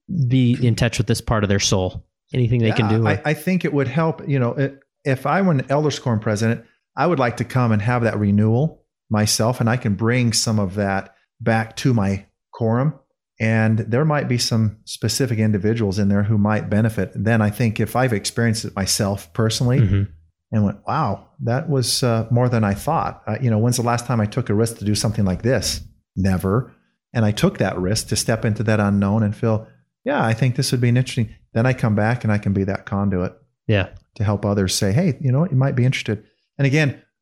be in touch with this part of their soul? Anything they Yeah, can do? Or, I, I think it would help. You know, it, if I were an Elders Quorum president, I would like to come and have that renewal myself, and I can bring some of that back to my quorum. And there might be some specific individuals in there who might benefit. Then I think if I've experienced it myself personally, Mhm. and went, wow, that was uh, more than I thought. Uh, you know, when's the last time I took a risk to do something like this? Never. And I took that risk to step into that unknown and feel, yeah, I think this would be an interesting. Then I come back and I can be that conduit yeah. to help others say, hey, you know what, you might be interested. And again,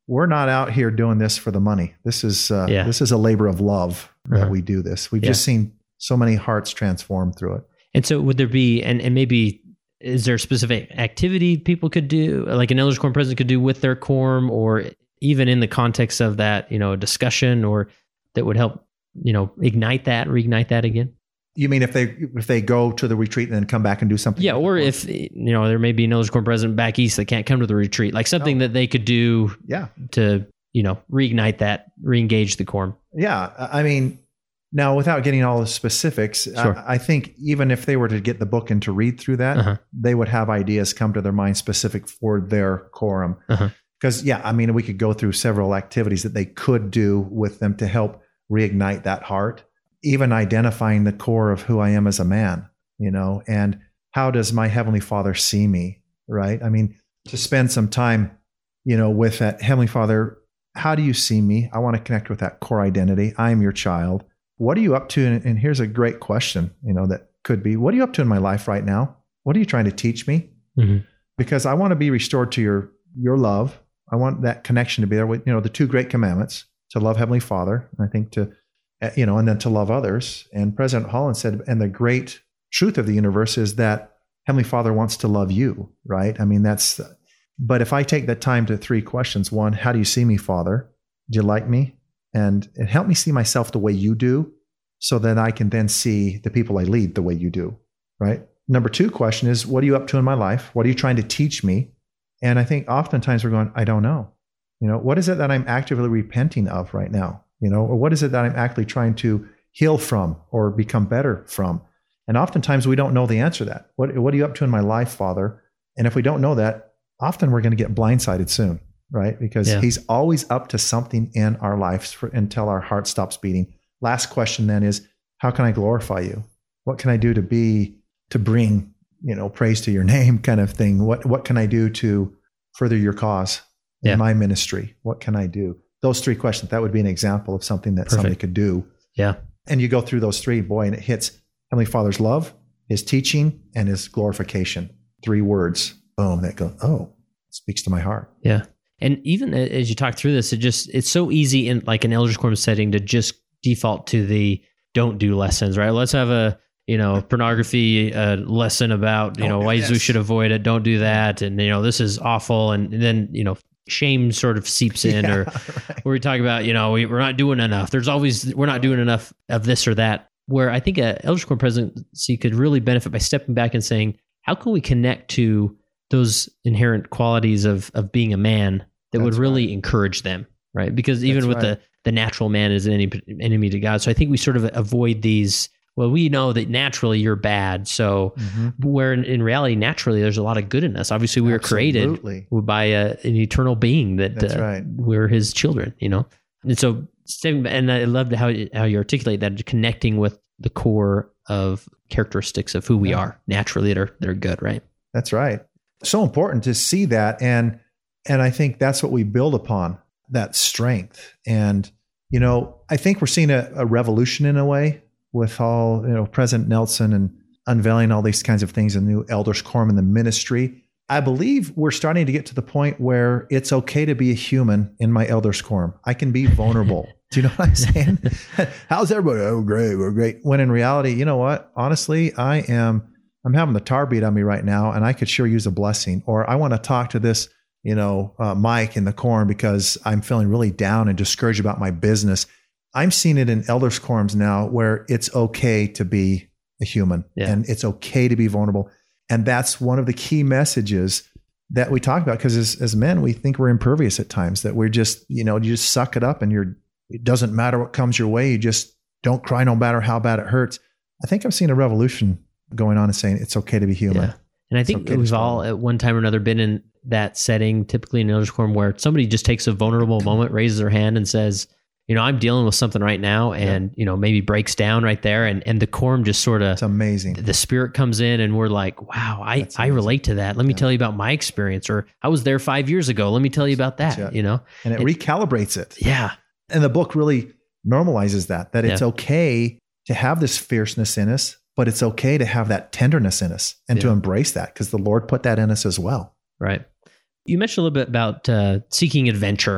we're not out here doing this for the money. This is uh, Yeah. this is a labor of love that Uh-huh. we do this. We've Yeah. just seen so many hearts transformed through it. And so would there be, and, and maybe, is there a specific activity people could do, like an Elders Quorum president could do with their quorum, or even in the context of that, you know, discussion, or that would help, you know, ignite that, reignite that again? You mean if they if they go to the retreat and then come back and do something? Yeah, with the or quorum? if, you know, there may be an Elders Quorum president back east that can't come to the retreat, like something No. that they could do yeah, to, you know, reignite that, reengage the quorum. yeah. I mean, now without getting all the specifics, Sure. I, I think even if they were to get the book and to read through that, Uh-huh. they would have ideas come to their mind specific for their quorum. Uh-huh. Because yeah, I mean, we could go through several activities that they could do with them to help reignite that heart. Even identifying the core of who I am as a man, you know, and how does my Heavenly Father see me, right? I mean, to spend some time, you know, with that Heavenly Father, how do you see me? I want to connect with that core identity. I am your child. What are you up to? And, and here's a great question, you know, that could be, what are you up to in my life right now? What are you trying to teach me? Mm-hmm. Because I want to be restored to your, your love. I want that connection to be there with, you know, the two great commandments, to love Heavenly Father, and I think to, you know, and then to love others. And President Holland said, and the great truth of the universe is that Heavenly Father wants to love you, right? I mean, that's, but if I take that time to three questions, one, how do you see me, Father? Do you like me? And, and help me see myself the way you do, so that I can then see the people I lead the way you do, right? Number two question is, what are you up to in my life? What are you trying to teach me? And I think oftentimes we're going, I don't know. You know, what is it that I'm actively repenting of right now? You know, or what is it that I'm actually trying to heal from or become better from? And oftentimes we don't know the answer to that. What, what are you up to in my life, Father? And if we don't know that, often we're going to get blindsided soon, right? Because Yeah. he's always up to something in our lives for, until our heart stops beating. Last question then is, how can I glorify you? What can I do to be, to bring, you know, praise to your name kind of thing? What, what can I do to further your cause in Yeah. my ministry? What can I do? Those three questions, that would be an example of something that Perfect. somebody could do. Yeah. And you go through those three, boy, and it hits Heavenly Father's love, his teaching, and his glorification. Three words, boom, that go, oh, it speaks to my heart. Yeah. And even as you talk through this, it just, it's so easy in like an Elders Quorum setting to just default to the don't do lessons, right? Let's have a, you know, pornography uh, lesson about, you Don't know, do ways we this. should avoid it. Don't do that. And, you know, this is awful. And then, you know, shame sort of seeps in, Yeah, or right. where we talk about, you know, we, we're not doing enough. There's always, we're not doing enough of this or that, where I think a Elders Quorum presidency could really benefit by stepping back and saying, how can we connect to those inherent qualities of, of being a man that would That's really right. encourage them, right? Because even That's with right. the, the natural man is an enemy, enemy to God. So I think we sort of avoid these, well, we know that naturally you're bad. So Mhm. where in, in reality, naturally, there's a lot of good in us. Obviously, we were created Absolutely. by a, an eternal being that That's uh, right. we're his children, you know? And so, and I loved how, how you articulate that, connecting with the core of characteristics of who we Yeah. are naturally that are, that are good, right? That's right. So important to see that. And, and I think that's what we build upon, that strength. And, you know, I think we're seeing a, a revolution in a way with all, you know, President Nelson and unveiling all these kinds of things, a new Elders Quorum in the ministry. I believe we're starting to get to the point where it's okay to be a human in my Elders Quorum. I can be vulnerable. Do you know what I'm saying? How's everybody? Oh, great. We're great. When in reality, you know what? Honestly, I am, I'm having the tar beat on me right now, and I could sure use a blessing. Or I want to talk to this, you know, uh, Mike in the quorum because I'm feeling really down and discouraged about my business. I'm seeing it in Elders Quorums now where it's okay to be a human Yeah. and it's okay to be vulnerable. And that's one of the key messages that we talk about, because as, as men, we think we're impervious at times, that we're just, you know, you just suck it up and you're, it doesn't matter what comes your way. You just don't cry no matter how bad it hurts. I think I've seen a revolution going on and saying it's okay to be human. Yeah. And I think okay to we've struggle. all at one time or another been in that setting, typically in Elders Quorum, where somebody just takes a vulnerable moment, raises their hand and says, you know, I'm dealing with something right now, and, you know, maybe breaks down right there. And, and the quorum just sort It's of, amazing. the spirit comes in and we're like, wow, I, That's I amazing. relate to that. Let me Yeah. tell you about my experience, or I was there five years ago. Let me tell you about that, That's it. you know? And it it- recalibrates it. Yeah. And the book really normalizes that, that it's Yeah. okay to have this fierceness in us, but it's okay to have that tenderness in us and to Yeah. embrace that, because the Lord put that in us as well. Right. You mentioned a little bit about uh, seeking adventure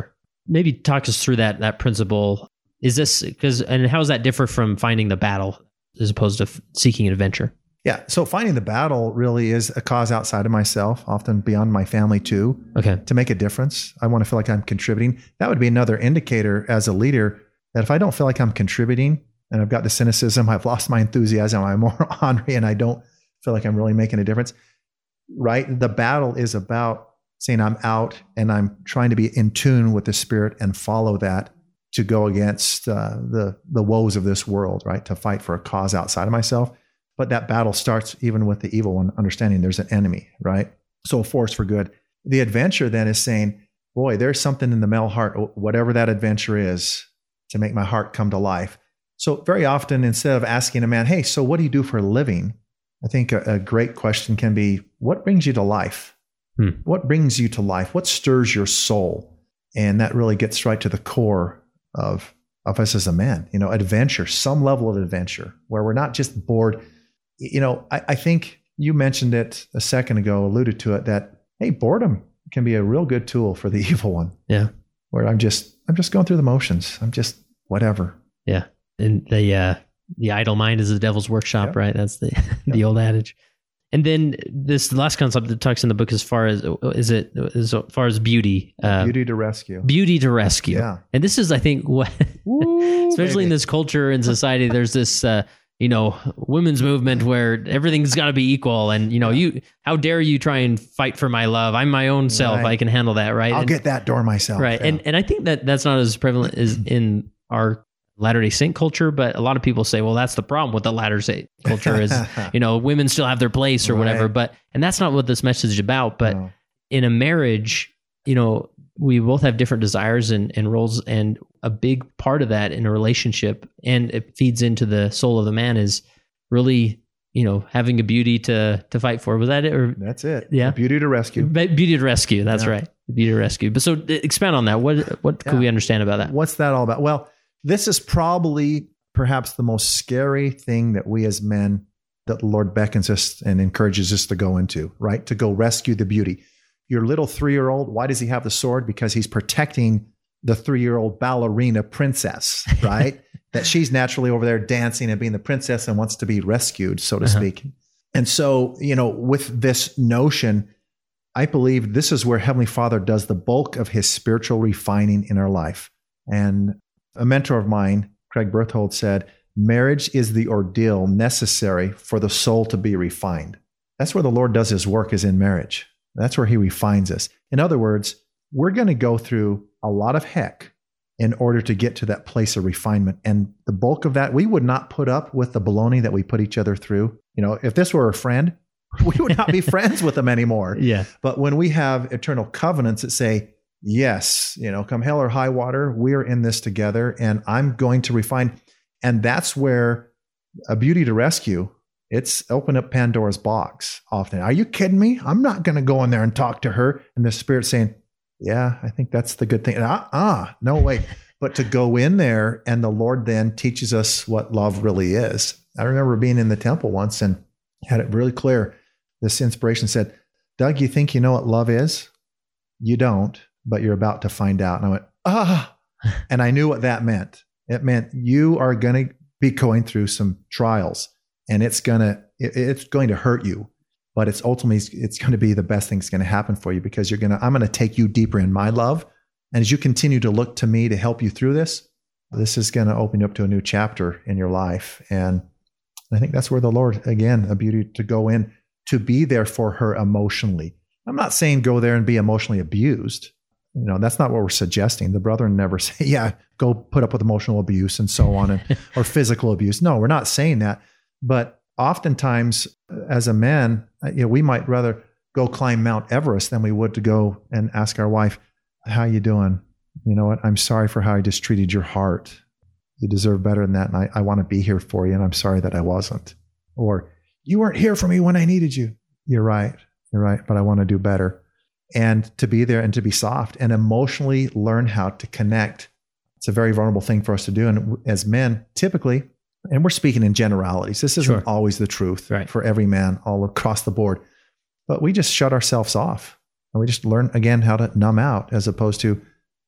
maybe talk us through that that principle. Is this because and how does that differ from finding the battle as opposed to f- seeking an adventure? Yeah. So finding the battle really is a cause outside of myself, often beyond my family too. Okay. To make a difference. I want to feel like I'm contributing. That would be another indicator as a leader that if I don't feel like I'm contributing and I've got the cynicism, I've lost my enthusiasm, I'm more ornery, and I don't feel like I'm really making a difference, right? The battle is about saying I'm out and I'm trying to be in tune with the Spirit and follow that to go against uh, the, the woes of this world, right? To fight for a cause outside of myself. But that battle starts even with the evil one, understanding there's an enemy, right? So a force for good. The adventure then is saying, boy, there's something in the male heart, whatever that adventure is, to make my heart come to life. So very often, instead of asking a man, hey, so what do you do for a living? I think a, a great question can be, what brings you to life? Hmm. What brings you to life? What stirs your soul? And that really gets right to the core of, of us as a man, you know, adventure, some level of adventure where we're not just bored. You know, I, I think you mentioned it a second ago, alluded to it, that, hey, boredom can be a real good tool for the evil one. Yeah. Where I'm just, I'm just going through the motions. I'm just whatever. Yeah. And the, uh, the idle mind is the devil's workshop, yep. right? That's the, the yep. old adage. And then this last concept that talks in the book as far as, is it, as far as beauty. Uh, beauty to rescue. Beauty to rescue. Yeah. And this is, I think, what, Ooh, especially baby. in this culture and society, there's this, uh, you know, women's movement where everything's got to be equal. And, you know, yeah. you, how dare you try and fight for my love? I'm my own self. Right. I can handle that. Right. I'll and, get that door myself. Right. Yeah. And, and I think that that's not as prevalent as in our Latter-day Saint culture, but a lot of people say, well, that's the problem with the Latter-day Saint culture is, you know, women still have their place or right. whatever, but, and that's not what this message is about. But no. in a marriage, you know, we both have different desires and, and roles, and a big part of that in a relationship, and it feeds into the soul of the man, is really, you know, having a beauty to to fight for. Was that it? Or that's it. Yeah, the beauty to rescue. Beauty to rescue. That's yeah. right. Beauty to rescue. But so expand on that. What what yeah. could we understand about that? What's that all about? Well, this is probably perhaps the most scary thing that we as men, that the Lord beckons us and encourages us to go into, right? To go rescue the beauty. Your little three-year-old, why does he have the sword? Because he's protecting the three-year-old ballerina princess, right? That she's naturally over there dancing and being the princess and wants to be rescued, so to uh-huh. speak. And so, you know, with this notion, I believe this is where Heavenly Father does the bulk of his spiritual refining in our life. And a mentor of mine, Craig Berthold, said, marriage is the ordeal necessary for the soul to be refined. That's where the Lord does his work, is in marriage. That's where he refines us. In other words, we're going to go through a lot of heck in order to get to that place of refinement. And the bulk of that, we would not put up with the baloney that we put each other through. You know, if this were a friend, we would not be friends with them anymore. Yeah. But when we have eternal covenants that say, yes, you know, come hell or high water, we're in this together and I'm going to refine. And that's where a beauty to rescue, it's open up Pandora's box often. Are you kidding me? I'm not going to go in there and talk to her. And the Spirit saying, yeah, I think that's the good thing. Ah, ah, no way. But to go in there, and the Lord then teaches us what love really is. I remember being in the temple once and had it really clear. This inspiration said, Doug, you think you know what love is? You don't, but you're about to find out. And I went, ah, and I knew what that meant. It meant you are going to be going through some trials. And it's gonna it, it's going to hurt you, but it's ultimately it's going to be the best thing that's going to happen for you, because you're gonna I'm going to take you deeper in my love, and as you continue to look to me to help you through this, this is going to open you up to a new chapter in your life. And I think that's where the Lord, again, a beauty to go in to be there for her emotionally. I'm not saying go there and be emotionally abused. You know, that's not what we're suggesting. The brethren never say, yeah, go put up with emotional abuse and so on, and or physical abuse. No, we're not saying that. But oftentimes, as a man, you know, we might rather go climb Mount Everest than we would to go and ask our wife, how you doing? You know what? I'm sorry for how I just treated your heart. You deserve better than that. And I, I want to be here for you. And I'm sorry that I wasn't. Or you weren't here for me when I needed you. You're right. You're right. But I want to do better. And to be there and to be soft and emotionally learn how to connect. It's a very vulnerable thing for us to do. And as men, typically, and we're speaking in generalities, this isn't sure. always the truth right. for every man all across the board, but we just shut ourselves off and we just learn again how to numb out, as opposed to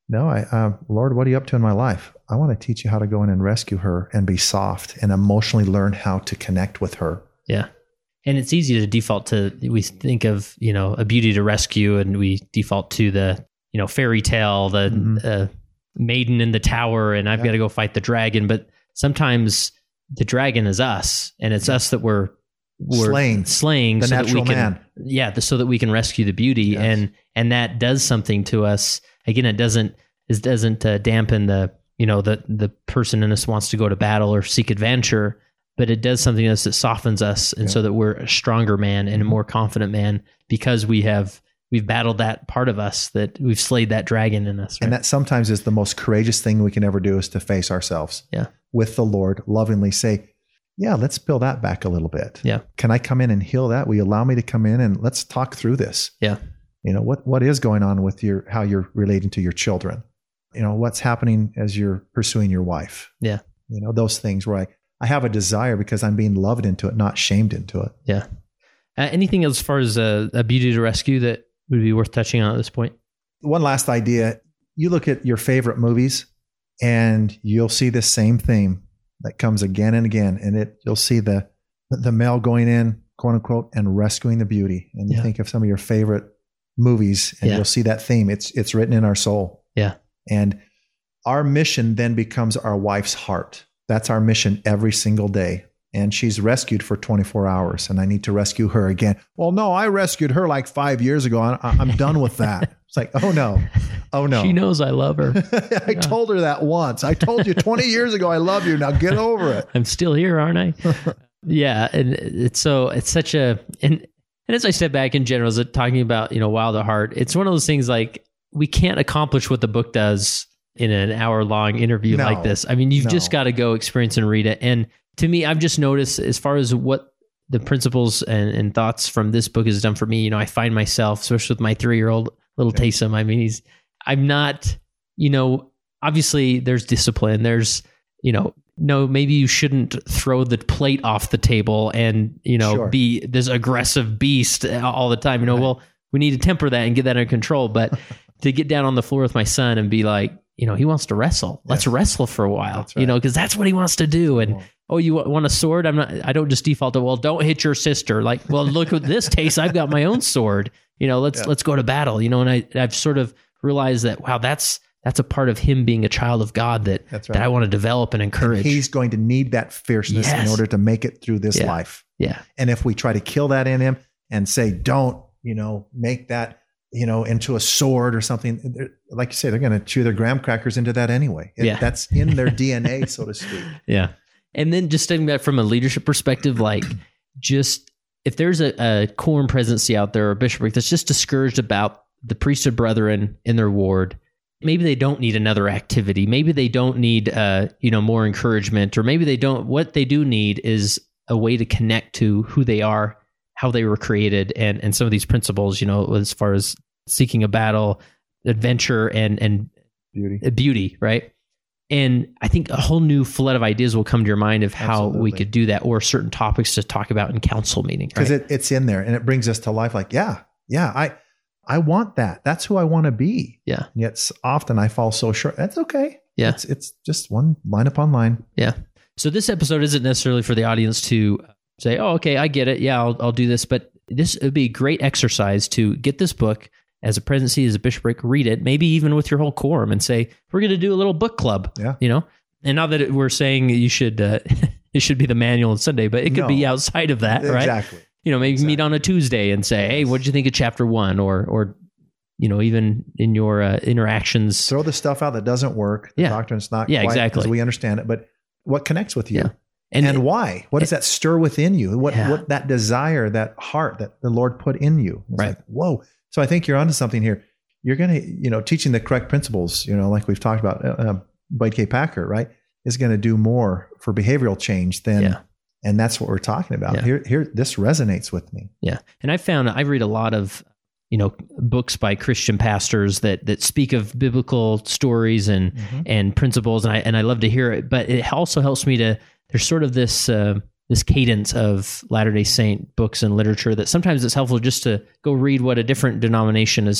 No, I, uh, Lord, what are you up to in my life? I want to teach you how to go in and rescue her and be soft and emotionally learn how to connect with her. Yeah. And it's easy to default to, we think of, you know, a beauty to rescue, and we default to the, you know, fairy tale, the mm-hmm. uh, maiden in the tower, and I've yeah. got to go fight the dragon. But sometimes the dragon is us, and it's us that we're, we're slaying, slaying the so natural that we can, man. Yeah, the, so that we can rescue the beauty. Yes. And, and that does something to us. Again, it doesn't, it doesn't uh, dampen the, you know, the, the person in us wants to go to battle or seek adventure, but it does something to us that softens us. And yeah. so that we're a stronger man and a more confident man, because we have, we've battled that part of us, that we've slayed that dragon in us. Right? And that sometimes is the most courageous thing we can ever do, is to face ourselves yeah. with the Lord, lovingly say, yeah, let's peel that back a little bit. Yeah. Can I come in and heal that? Will you allow me to come in and let's talk through this? Yeah. You know, what, what is going on with your, how you're relating to your children? You know, what's happening as you're pursuing your wife? Yeah. You know, those things where I, I have a desire because I'm being loved into it, not shamed into it. Yeah. Uh, anything else as far as a, a beauty to rescue that would be worth touching on at this point? One last idea. You look at your favorite movies and you'll see this same theme that comes again and again. And it, you'll see the, the male going in, quote unquote, and rescuing the beauty. And you yeah. think of some of your favorite movies and yeah. you'll see that theme. It's, it's written in our soul. Yeah. And our mission then becomes our wife's heart. That's our mission every single day. And she's rescued for twenty-four hours, and I need to rescue her again. Well, no, I rescued her like five years ago. I, I'm done with that. It's like, oh no, oh no. She knows I love her. I yeah. told her that once. I told you twenty years ago, I love you. Now get over it. I'm still here, aren't I? Yeah. And it's so, it's such a, and, and as I step back in general, as it talking about, you know, Wild at Heart, it's one of those things like we can't accomplish what the book does in an hour long interview no, like this. I mean, you've no. just got to go experience and read it. And to me, I've just noticed as far as what the principles and, and thoughts from this book has done for me, you know, I find myself, especially with my three-year-old little okay. Taysom, I mean, he's, I'm not, you know, obviously there's discipline. There's, you know, no, maybe you shouldn't throw the plate off the table and, you know, sure. be this aggressive beast all the time. You know, right. well, we need to temper that and get that under control. But to get down on the floor with my son and be like, you know, he wants to wrestle. Let's yes. wrestle for a while, right. you know, because that's what he wants to do. And, oh, you want a sword? I'm not, I don't just default to, well, don't hit your sister. Like, well, look at this case. I've got my own sword, you know, let's, yeah. let's go to battle, you know, and I, I've sort of realized that, wow, that's, that's a part of him being a child of God that, right. that I want to develop and encourage. And he's going to need that fierceness yes. in order to make it through this yeah. life. Yeah. And if we try to kill that in him and say, don't, you know, make that, you know, into a sword or something, like you say, they're going to chew their graham crackers into that anyway. It, yeah. That's in their D N A, so to speak. Yeah. And then just taking that from a leadership perspective, like just if there's a, a quorum presidency out there or a bishopric that's just discouraged about the priesthood brethren in their ward, maybe they don't need another activity. Maybe they don't need, uh, you know, more encouragement, or maybe they don't, what they do need is a way to connect to who they are, how they were created, and, and some of these principles, you know, as far as seeking a battle, adventure, and, and beauty, beauty, right? And I think a whole new flood of ideas will come to your mind of how Absolutely. we could do that, or certain topics to talk about in council meeting. Because right? it, it's in there and it brings us to life like, yeah, yeah, I I want that. That's who I want to be. Yeah. And yet often I fall so short. That's okay. Yeah. It's, it's just one line upon line. Yeah. So this episode isn't necessarily for the audience to say, oh, okay, I get it. Yeah, I'll, I'll do this. But this would be a great exercise to get this book as a presidency, as a bishopric, read it, maybe even with your whole quorum, and say, we're going to do a little book club, yeah. you know? And not that it, we're saying you should, uh, it should be the manual on Sunday, but it could no. be outside of that, right? Exactly. You know, maybe exactly. meet on a Tuesday and say, hey, what did you think of chapter one? Or, or you know, even in your uh, interactions. Throw the stuff out that doesn't work. The yeah. doctrine's not yeah, quite exactly. as we understand it, but what connects with you? Yeah. And, and, and why? What does that stir within you? What yeah. what that desire, that heart that the Lord put in you? It's right. like, whoa. So I think you're onto something here. You're going to, you know, teaching the correct principles, you know, like we've talked about, uh, Boyd K. Packer, right, is going to do more for behavioral change than, yeah. and that's what we're talking about. Yeah. Here, here, this resonates with me. Yeah. And I found, I read a lot of, you know, books by Christian pastors that, that speak of biblical stories and, mm-hmm. and principles. And I, and I love to hear it, but it also helps me to, there's sort of this, uh, this cadence of Latter-day Saint books and literature that sometimes it's helpful just to go read what a different denomination is,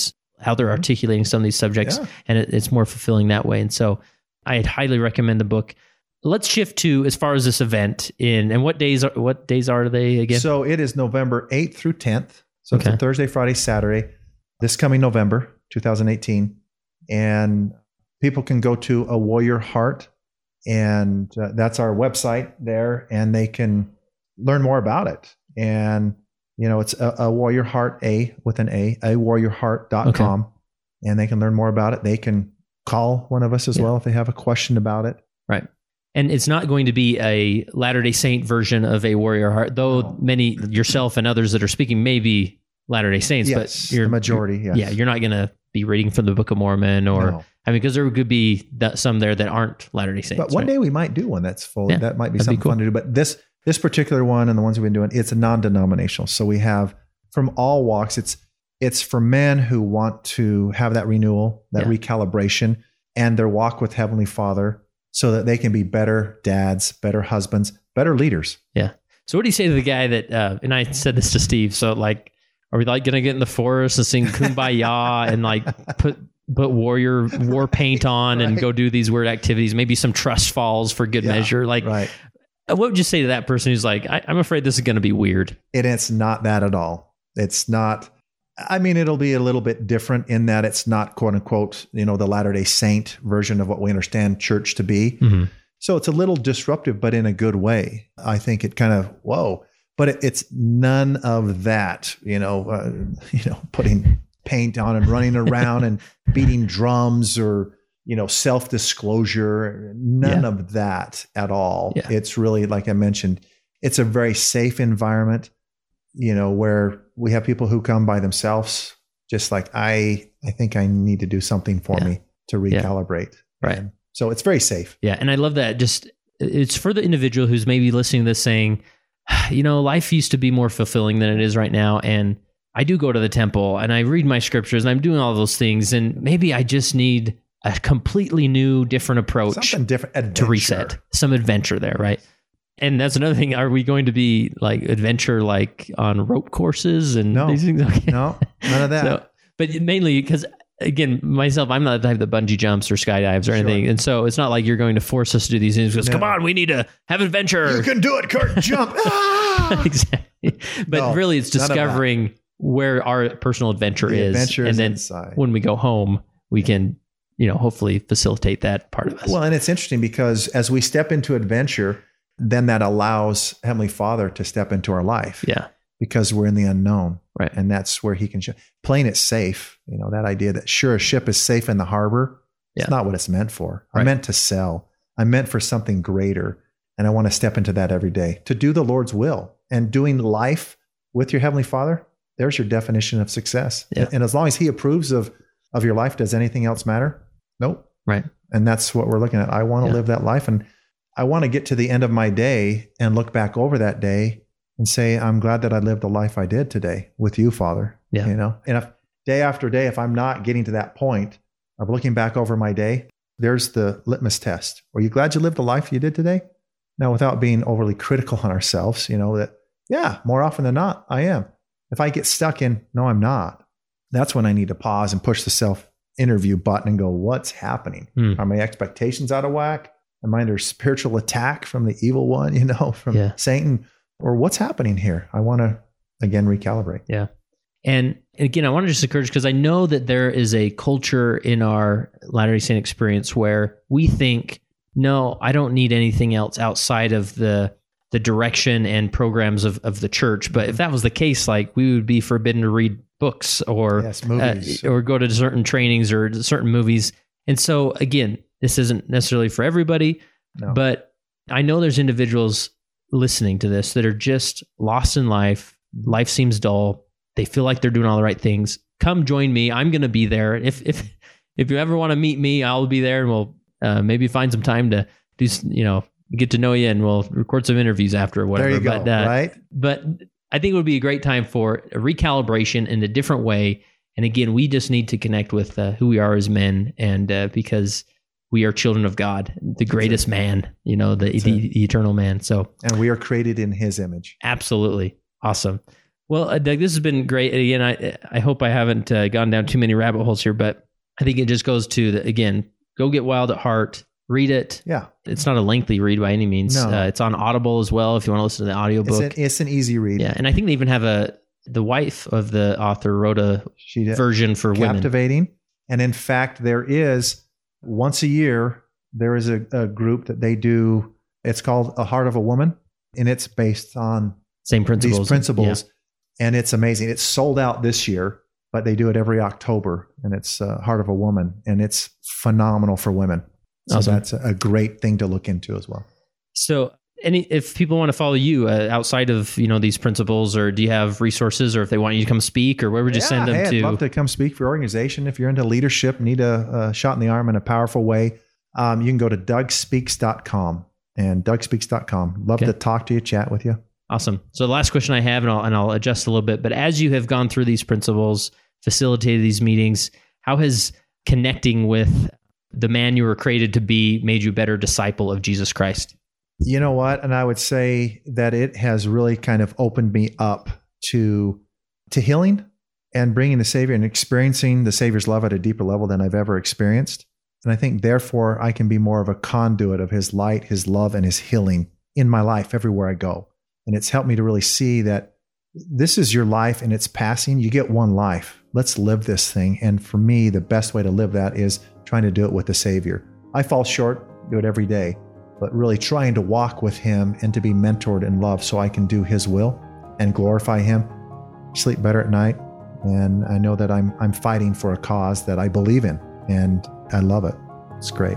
how they're articulating some of these subjects, Yeah. and it, it's more fulfilling that way. And so I'd highly recommend the book. Let's shift to as far as this event in, and what days are, what days are they again? So it is November eighth through tenth. So it's Okay. a Thursday, Friday, Saturday, this coming November twenty eighteen. And people can go to A Warrior Heart, and uh, that's our website there, and they can learn more about it. And, you know, it's a, a Warrior Heart, A with an A, a warrior heart dot com. Okay. And they can learn more about it. They can call one of us as yeah. well if they have a question about it. Right. And it's not going to be a Latter-day Saint version of A Warrior Heart, though no. many, yourself and others that are speaking may be Latter-day Saints, yes, but you're the majority. Yes. Yeah, you're not going to be reading from the Book of Mormon, or no. I mean, because there could be that, some there that aren't Latter-day Saints. But one right? day we might do one that's full. Yeah, that might be something be cool. fun to do. But this this particular one and the ones we've been doing, it's a non-denominational. So we have from all walks. It's it's for men who want to have that renewal, that yeah. recalibration, and their walk with Heavenly Father, so that they can be better dads, better husbands, better leaders. Yeah. So what do you say to the guy that, uh, and I said this to Steve, so like, are we like going to get in the forest and sing Kumbaya and like put put warrior war paint on right. and go do these weird activities, maybe some trust falls for good yeah, measure? Like, right. what would you say to that person who's like, I, I'm afraid this is going to be weird? And it's not that at all. It's not. I mean, it'll be a little bit different in that it's not, quote unquote, you know, the Latter-day Saint version of what we understand church to be. Mm-hmm. So it's a little disruptive, but in a good way. I think it kind of, whoa, but it, it's none of that, you know, uh, you know, putting paint on and running around and beating drums or, you know, self-disclosure, none yeah. of that at all. Yeah. It's really, like I mentioned, it's a very safe environment, you know, where we have people who come by themselves, just like, I, I think I need to do something for yeah. me to recalibrate. Yeah. Right. And so it's very safe. Yeah. And I love that. Just, it's for the individual who's maybe listening to this saying, you know, life used to be more fulfilling than it is right now. And I do go to the temple and I read my scriptures and I'm doing all those things. And maybe I just need a completely new, different approach Something different, adventure. to reset, some adventure there. Right. And that's another thing. Are we going to be like adventure, like on rope courses and no, these things? Okay. No, none of that. So, but mainly because, again, myself, I'm not the type that bungee jumps or skydives or sure. anything. And so it's not like you're going to force us to do these things. Because, no. come on, we need to have adventure. You can do it, Kurt. Jump. Ah! Exactly. But no, really, it's discovering where our personal adventure the is. Adventure and is then inside. When we go home, we can, you know, hopefully facilitate that part of us. Well, and it's interesting because as we step into adventure, then that allows Heavenly Father to step into our life. Yeah. Because we're in the unknown. Right. And that's where he can show. Playing it safe, you know, that idea that sure, a ship is safe in the harbor. It's yeah. not what it's meant for. Right. I'm meant to sell. I'm meant for something greater. And I want to step into that every day to do the Lord's will. And doing life with your Heavenly Father, there's your definition of success. Yeah. And as long as he approves of, of your life, does anything else matter? Nope. Right. And that's what we're looking at. I want to yeah. live that life. And I want to get to the end of my day and look back over that day and say, I'm glad that I lived the life I did today with you, Father. Yeah. You know, and if day after day, if I'm not getting to that point of looking back over my day, there's the litmus test. Are you glad you lived the life you did today? Now, without being overly critical on ourselves, you know, that, yeah, more often than not, I am. If I get stuck in, no, I'm not, that's when I need to pause and push the self interview button and go, what's happening? Hmm. Are my expectations out of whack? Am I under spiritual attack from the evil one, you know, from yeah. Satan? Or what's happening here? I want to, again, recalibrate. Yeah. And again, I want to just encourage, because I know that there is a culture in our Latter-day Saint experience where we think, no, I don't need anything else outside of the the direction and programs of, of the church. But if that was the case, like we would be forbidden to read books or yes, movies. Uh, or go to certain trainings or certain movies. And so again, this isn't necessarily for everybody, no. but I know there's individuals listening to this that are just lost in life. Life seems dull. They feel like they're doing all the right things. Come join me. I'm going to be there. If if if you ever want to meet me, I'll be there, and we'll uh, maybe find some time to do, you know, get to know you, and we'll record some interviews after or whatever. There you but, go. uh, right. But I think it would be a great time for a recalibration in a different way. And again, we just need to connect with uh, who we are as men, and uh, because we are children of God, the greatest man, you know, the, the, the eternal man. So, and we are created in His image. Absolutely. Awesome. Well, uh, Doug, this has been great. Again, I I hope I haven't uh, gone down too many rabbit holes here, but I think it just goes to, the, again, go get Wild at Heart, read it. Yeah. It's not a lengthy read by any means. No. Uh, it's on Audible as well if you want to listen to the audiobook. It's an, it's an easy read. Yeah, and I think they even have a, the wife of the author wrote a she did. version for women. Captivating. And in fact, there is, once a year, there is a, a group that they do, it's called A Heart of a Woman, and it's based on Same principles. these principles. Yeah. And it's amazing. It's sold out this year, but they do it every October, and it's uh, Heart of a Woman, and it's phenomenal for women. So Awesome. that's a great thing to look into as well. So any, if people want to follow you uh, outside of, you know, these principles, or do you have resources, or if they want you to come speak, or where would you yeah, send them hey, to? I'd love to come speak for your organization. If you're into leadership, need a, a shot in the arm in a powerful way, um, you can go to doug speaks dot com and doug speaks dot com. Love Okay. to talk to you, chat with you. Awesome. So the last question I have, and I'll, and I'll adjust a little bit, but as you have gone through these principles, facilitated these meetings, how has connecting with the man you were created to be made you a better disciple of Jesus Christ? You know what? And I would say that it has really kind of opened me up to, to healing and bringing the Savior and experiencing the Savior's love at a deeper level than I've ever experienced. And I think therefore I can be more of a conduit of his light, his love, and his healing in my life everywhere I go. And it's helped me to really see that this is your life and it's passing. You get one life. Let's live this thing. And for me, the best way to live that is trying to do it with the Savior. I fall short, do it every day, but really trying to walk with him and to be mentored and loved so I can do his will and glorify him, sleep better at night. And I know that I'm I'm fighting for a cause that I believe in, and I love it. It's great.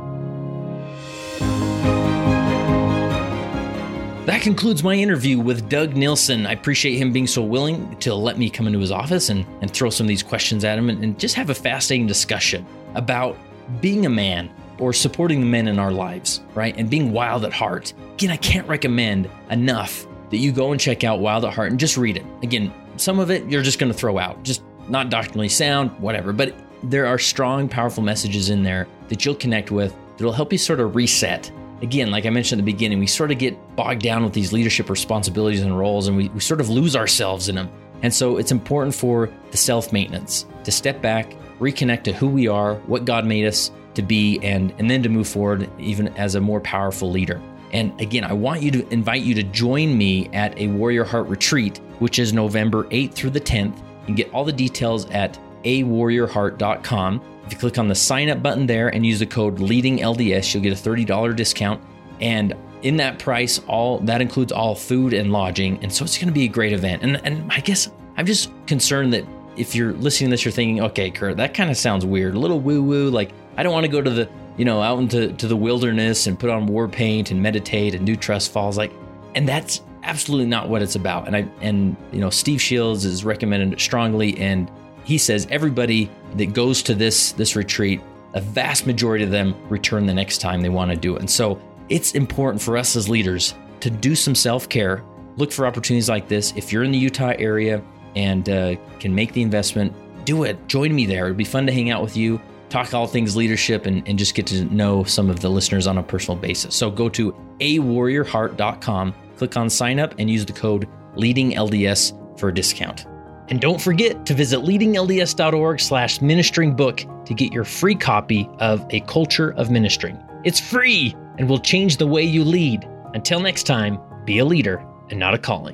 That concludes my interview with Doug Nilsson. I appreciate him being so willing to let me come into his office and, and throw some of these questions at him and, and just have a fascinating discussion about being a man or supporting the men in our lives, right? And being wild at heart. Again, I can't recommend enough that you go and check out Wild at Heart and just read it. Again, some of it you're just going to throw out, just not doctrinally sound, whatever. But there are strong, powerful messages in there that you'll connect with that'll help you sort of reset. Again, like I mentioned at the beginning, we sort of get bogged down with these leadership responsibilities and roles, and we, we sort of lose ourselves in them. And so it's important for the self-maintenance to step back, reconnect to who we are, what God made us to be, and, and then to move forward even as a more powerful leader. And again, I want you to invite you to join me at a Warrior Heart Retreat, which is November eighth through the tenth. You can get all the details at a warrior heart dot com. If you click on the sign up button there and use the code leading L D S, you'll get a thirty dollars discount. And in that price, all that includes all food and lodging. And so it's going to be a great event. And, and I guess I'm just concerned that if you're listening to this, you're thinking, okay, Kurt, that kind of sounds weird, a little woo woo. Like, I don't want to go to the, you know, out into to the wilderness and put on war paint and meditate and do trust falls. Like, and that's absolutely not what it's about. And I, and, you know, Steve Shields is recommended it strongly. And he says everybody that goes to this, this retreat, a vast majority of them return the next time they want to do it. And so it's important for us as leaders to do some self-care, look for opportunities like this. If you're in the Utah area and uh, can make the investment, do it. Join me there. It'd be fun to hang out with you, talk all things leadership, and, and just get to know some of the listeners on a personal basis. So go to a warrior heart dot com, click on sign up, and use the code leading L D S for a discount. And don't forget to visit leading L D S dot org slash ministering book to get your free copy of A Culture of Ministering. It's free and will change the way you lead. Until next time, be a leader and not a calling.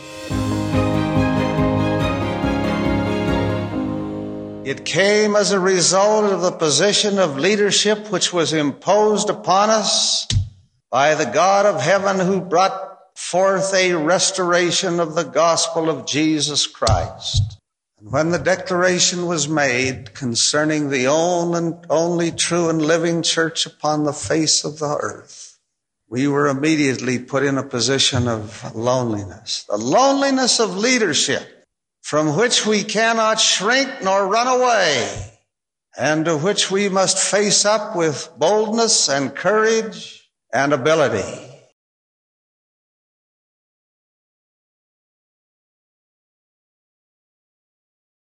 It came as a result of the position of leadership which was imposed upon us by the God of heaven, who brought forth a restoration of the gospel of Jesus Christ. And when the declaration was made concerning the only and only true and living church upon the face of the earth, we were immediately put in a position of loneliness, the loneliness of leadership, from which we cannot shrink nor run away, and to which we must face up with boldness and courage and ability.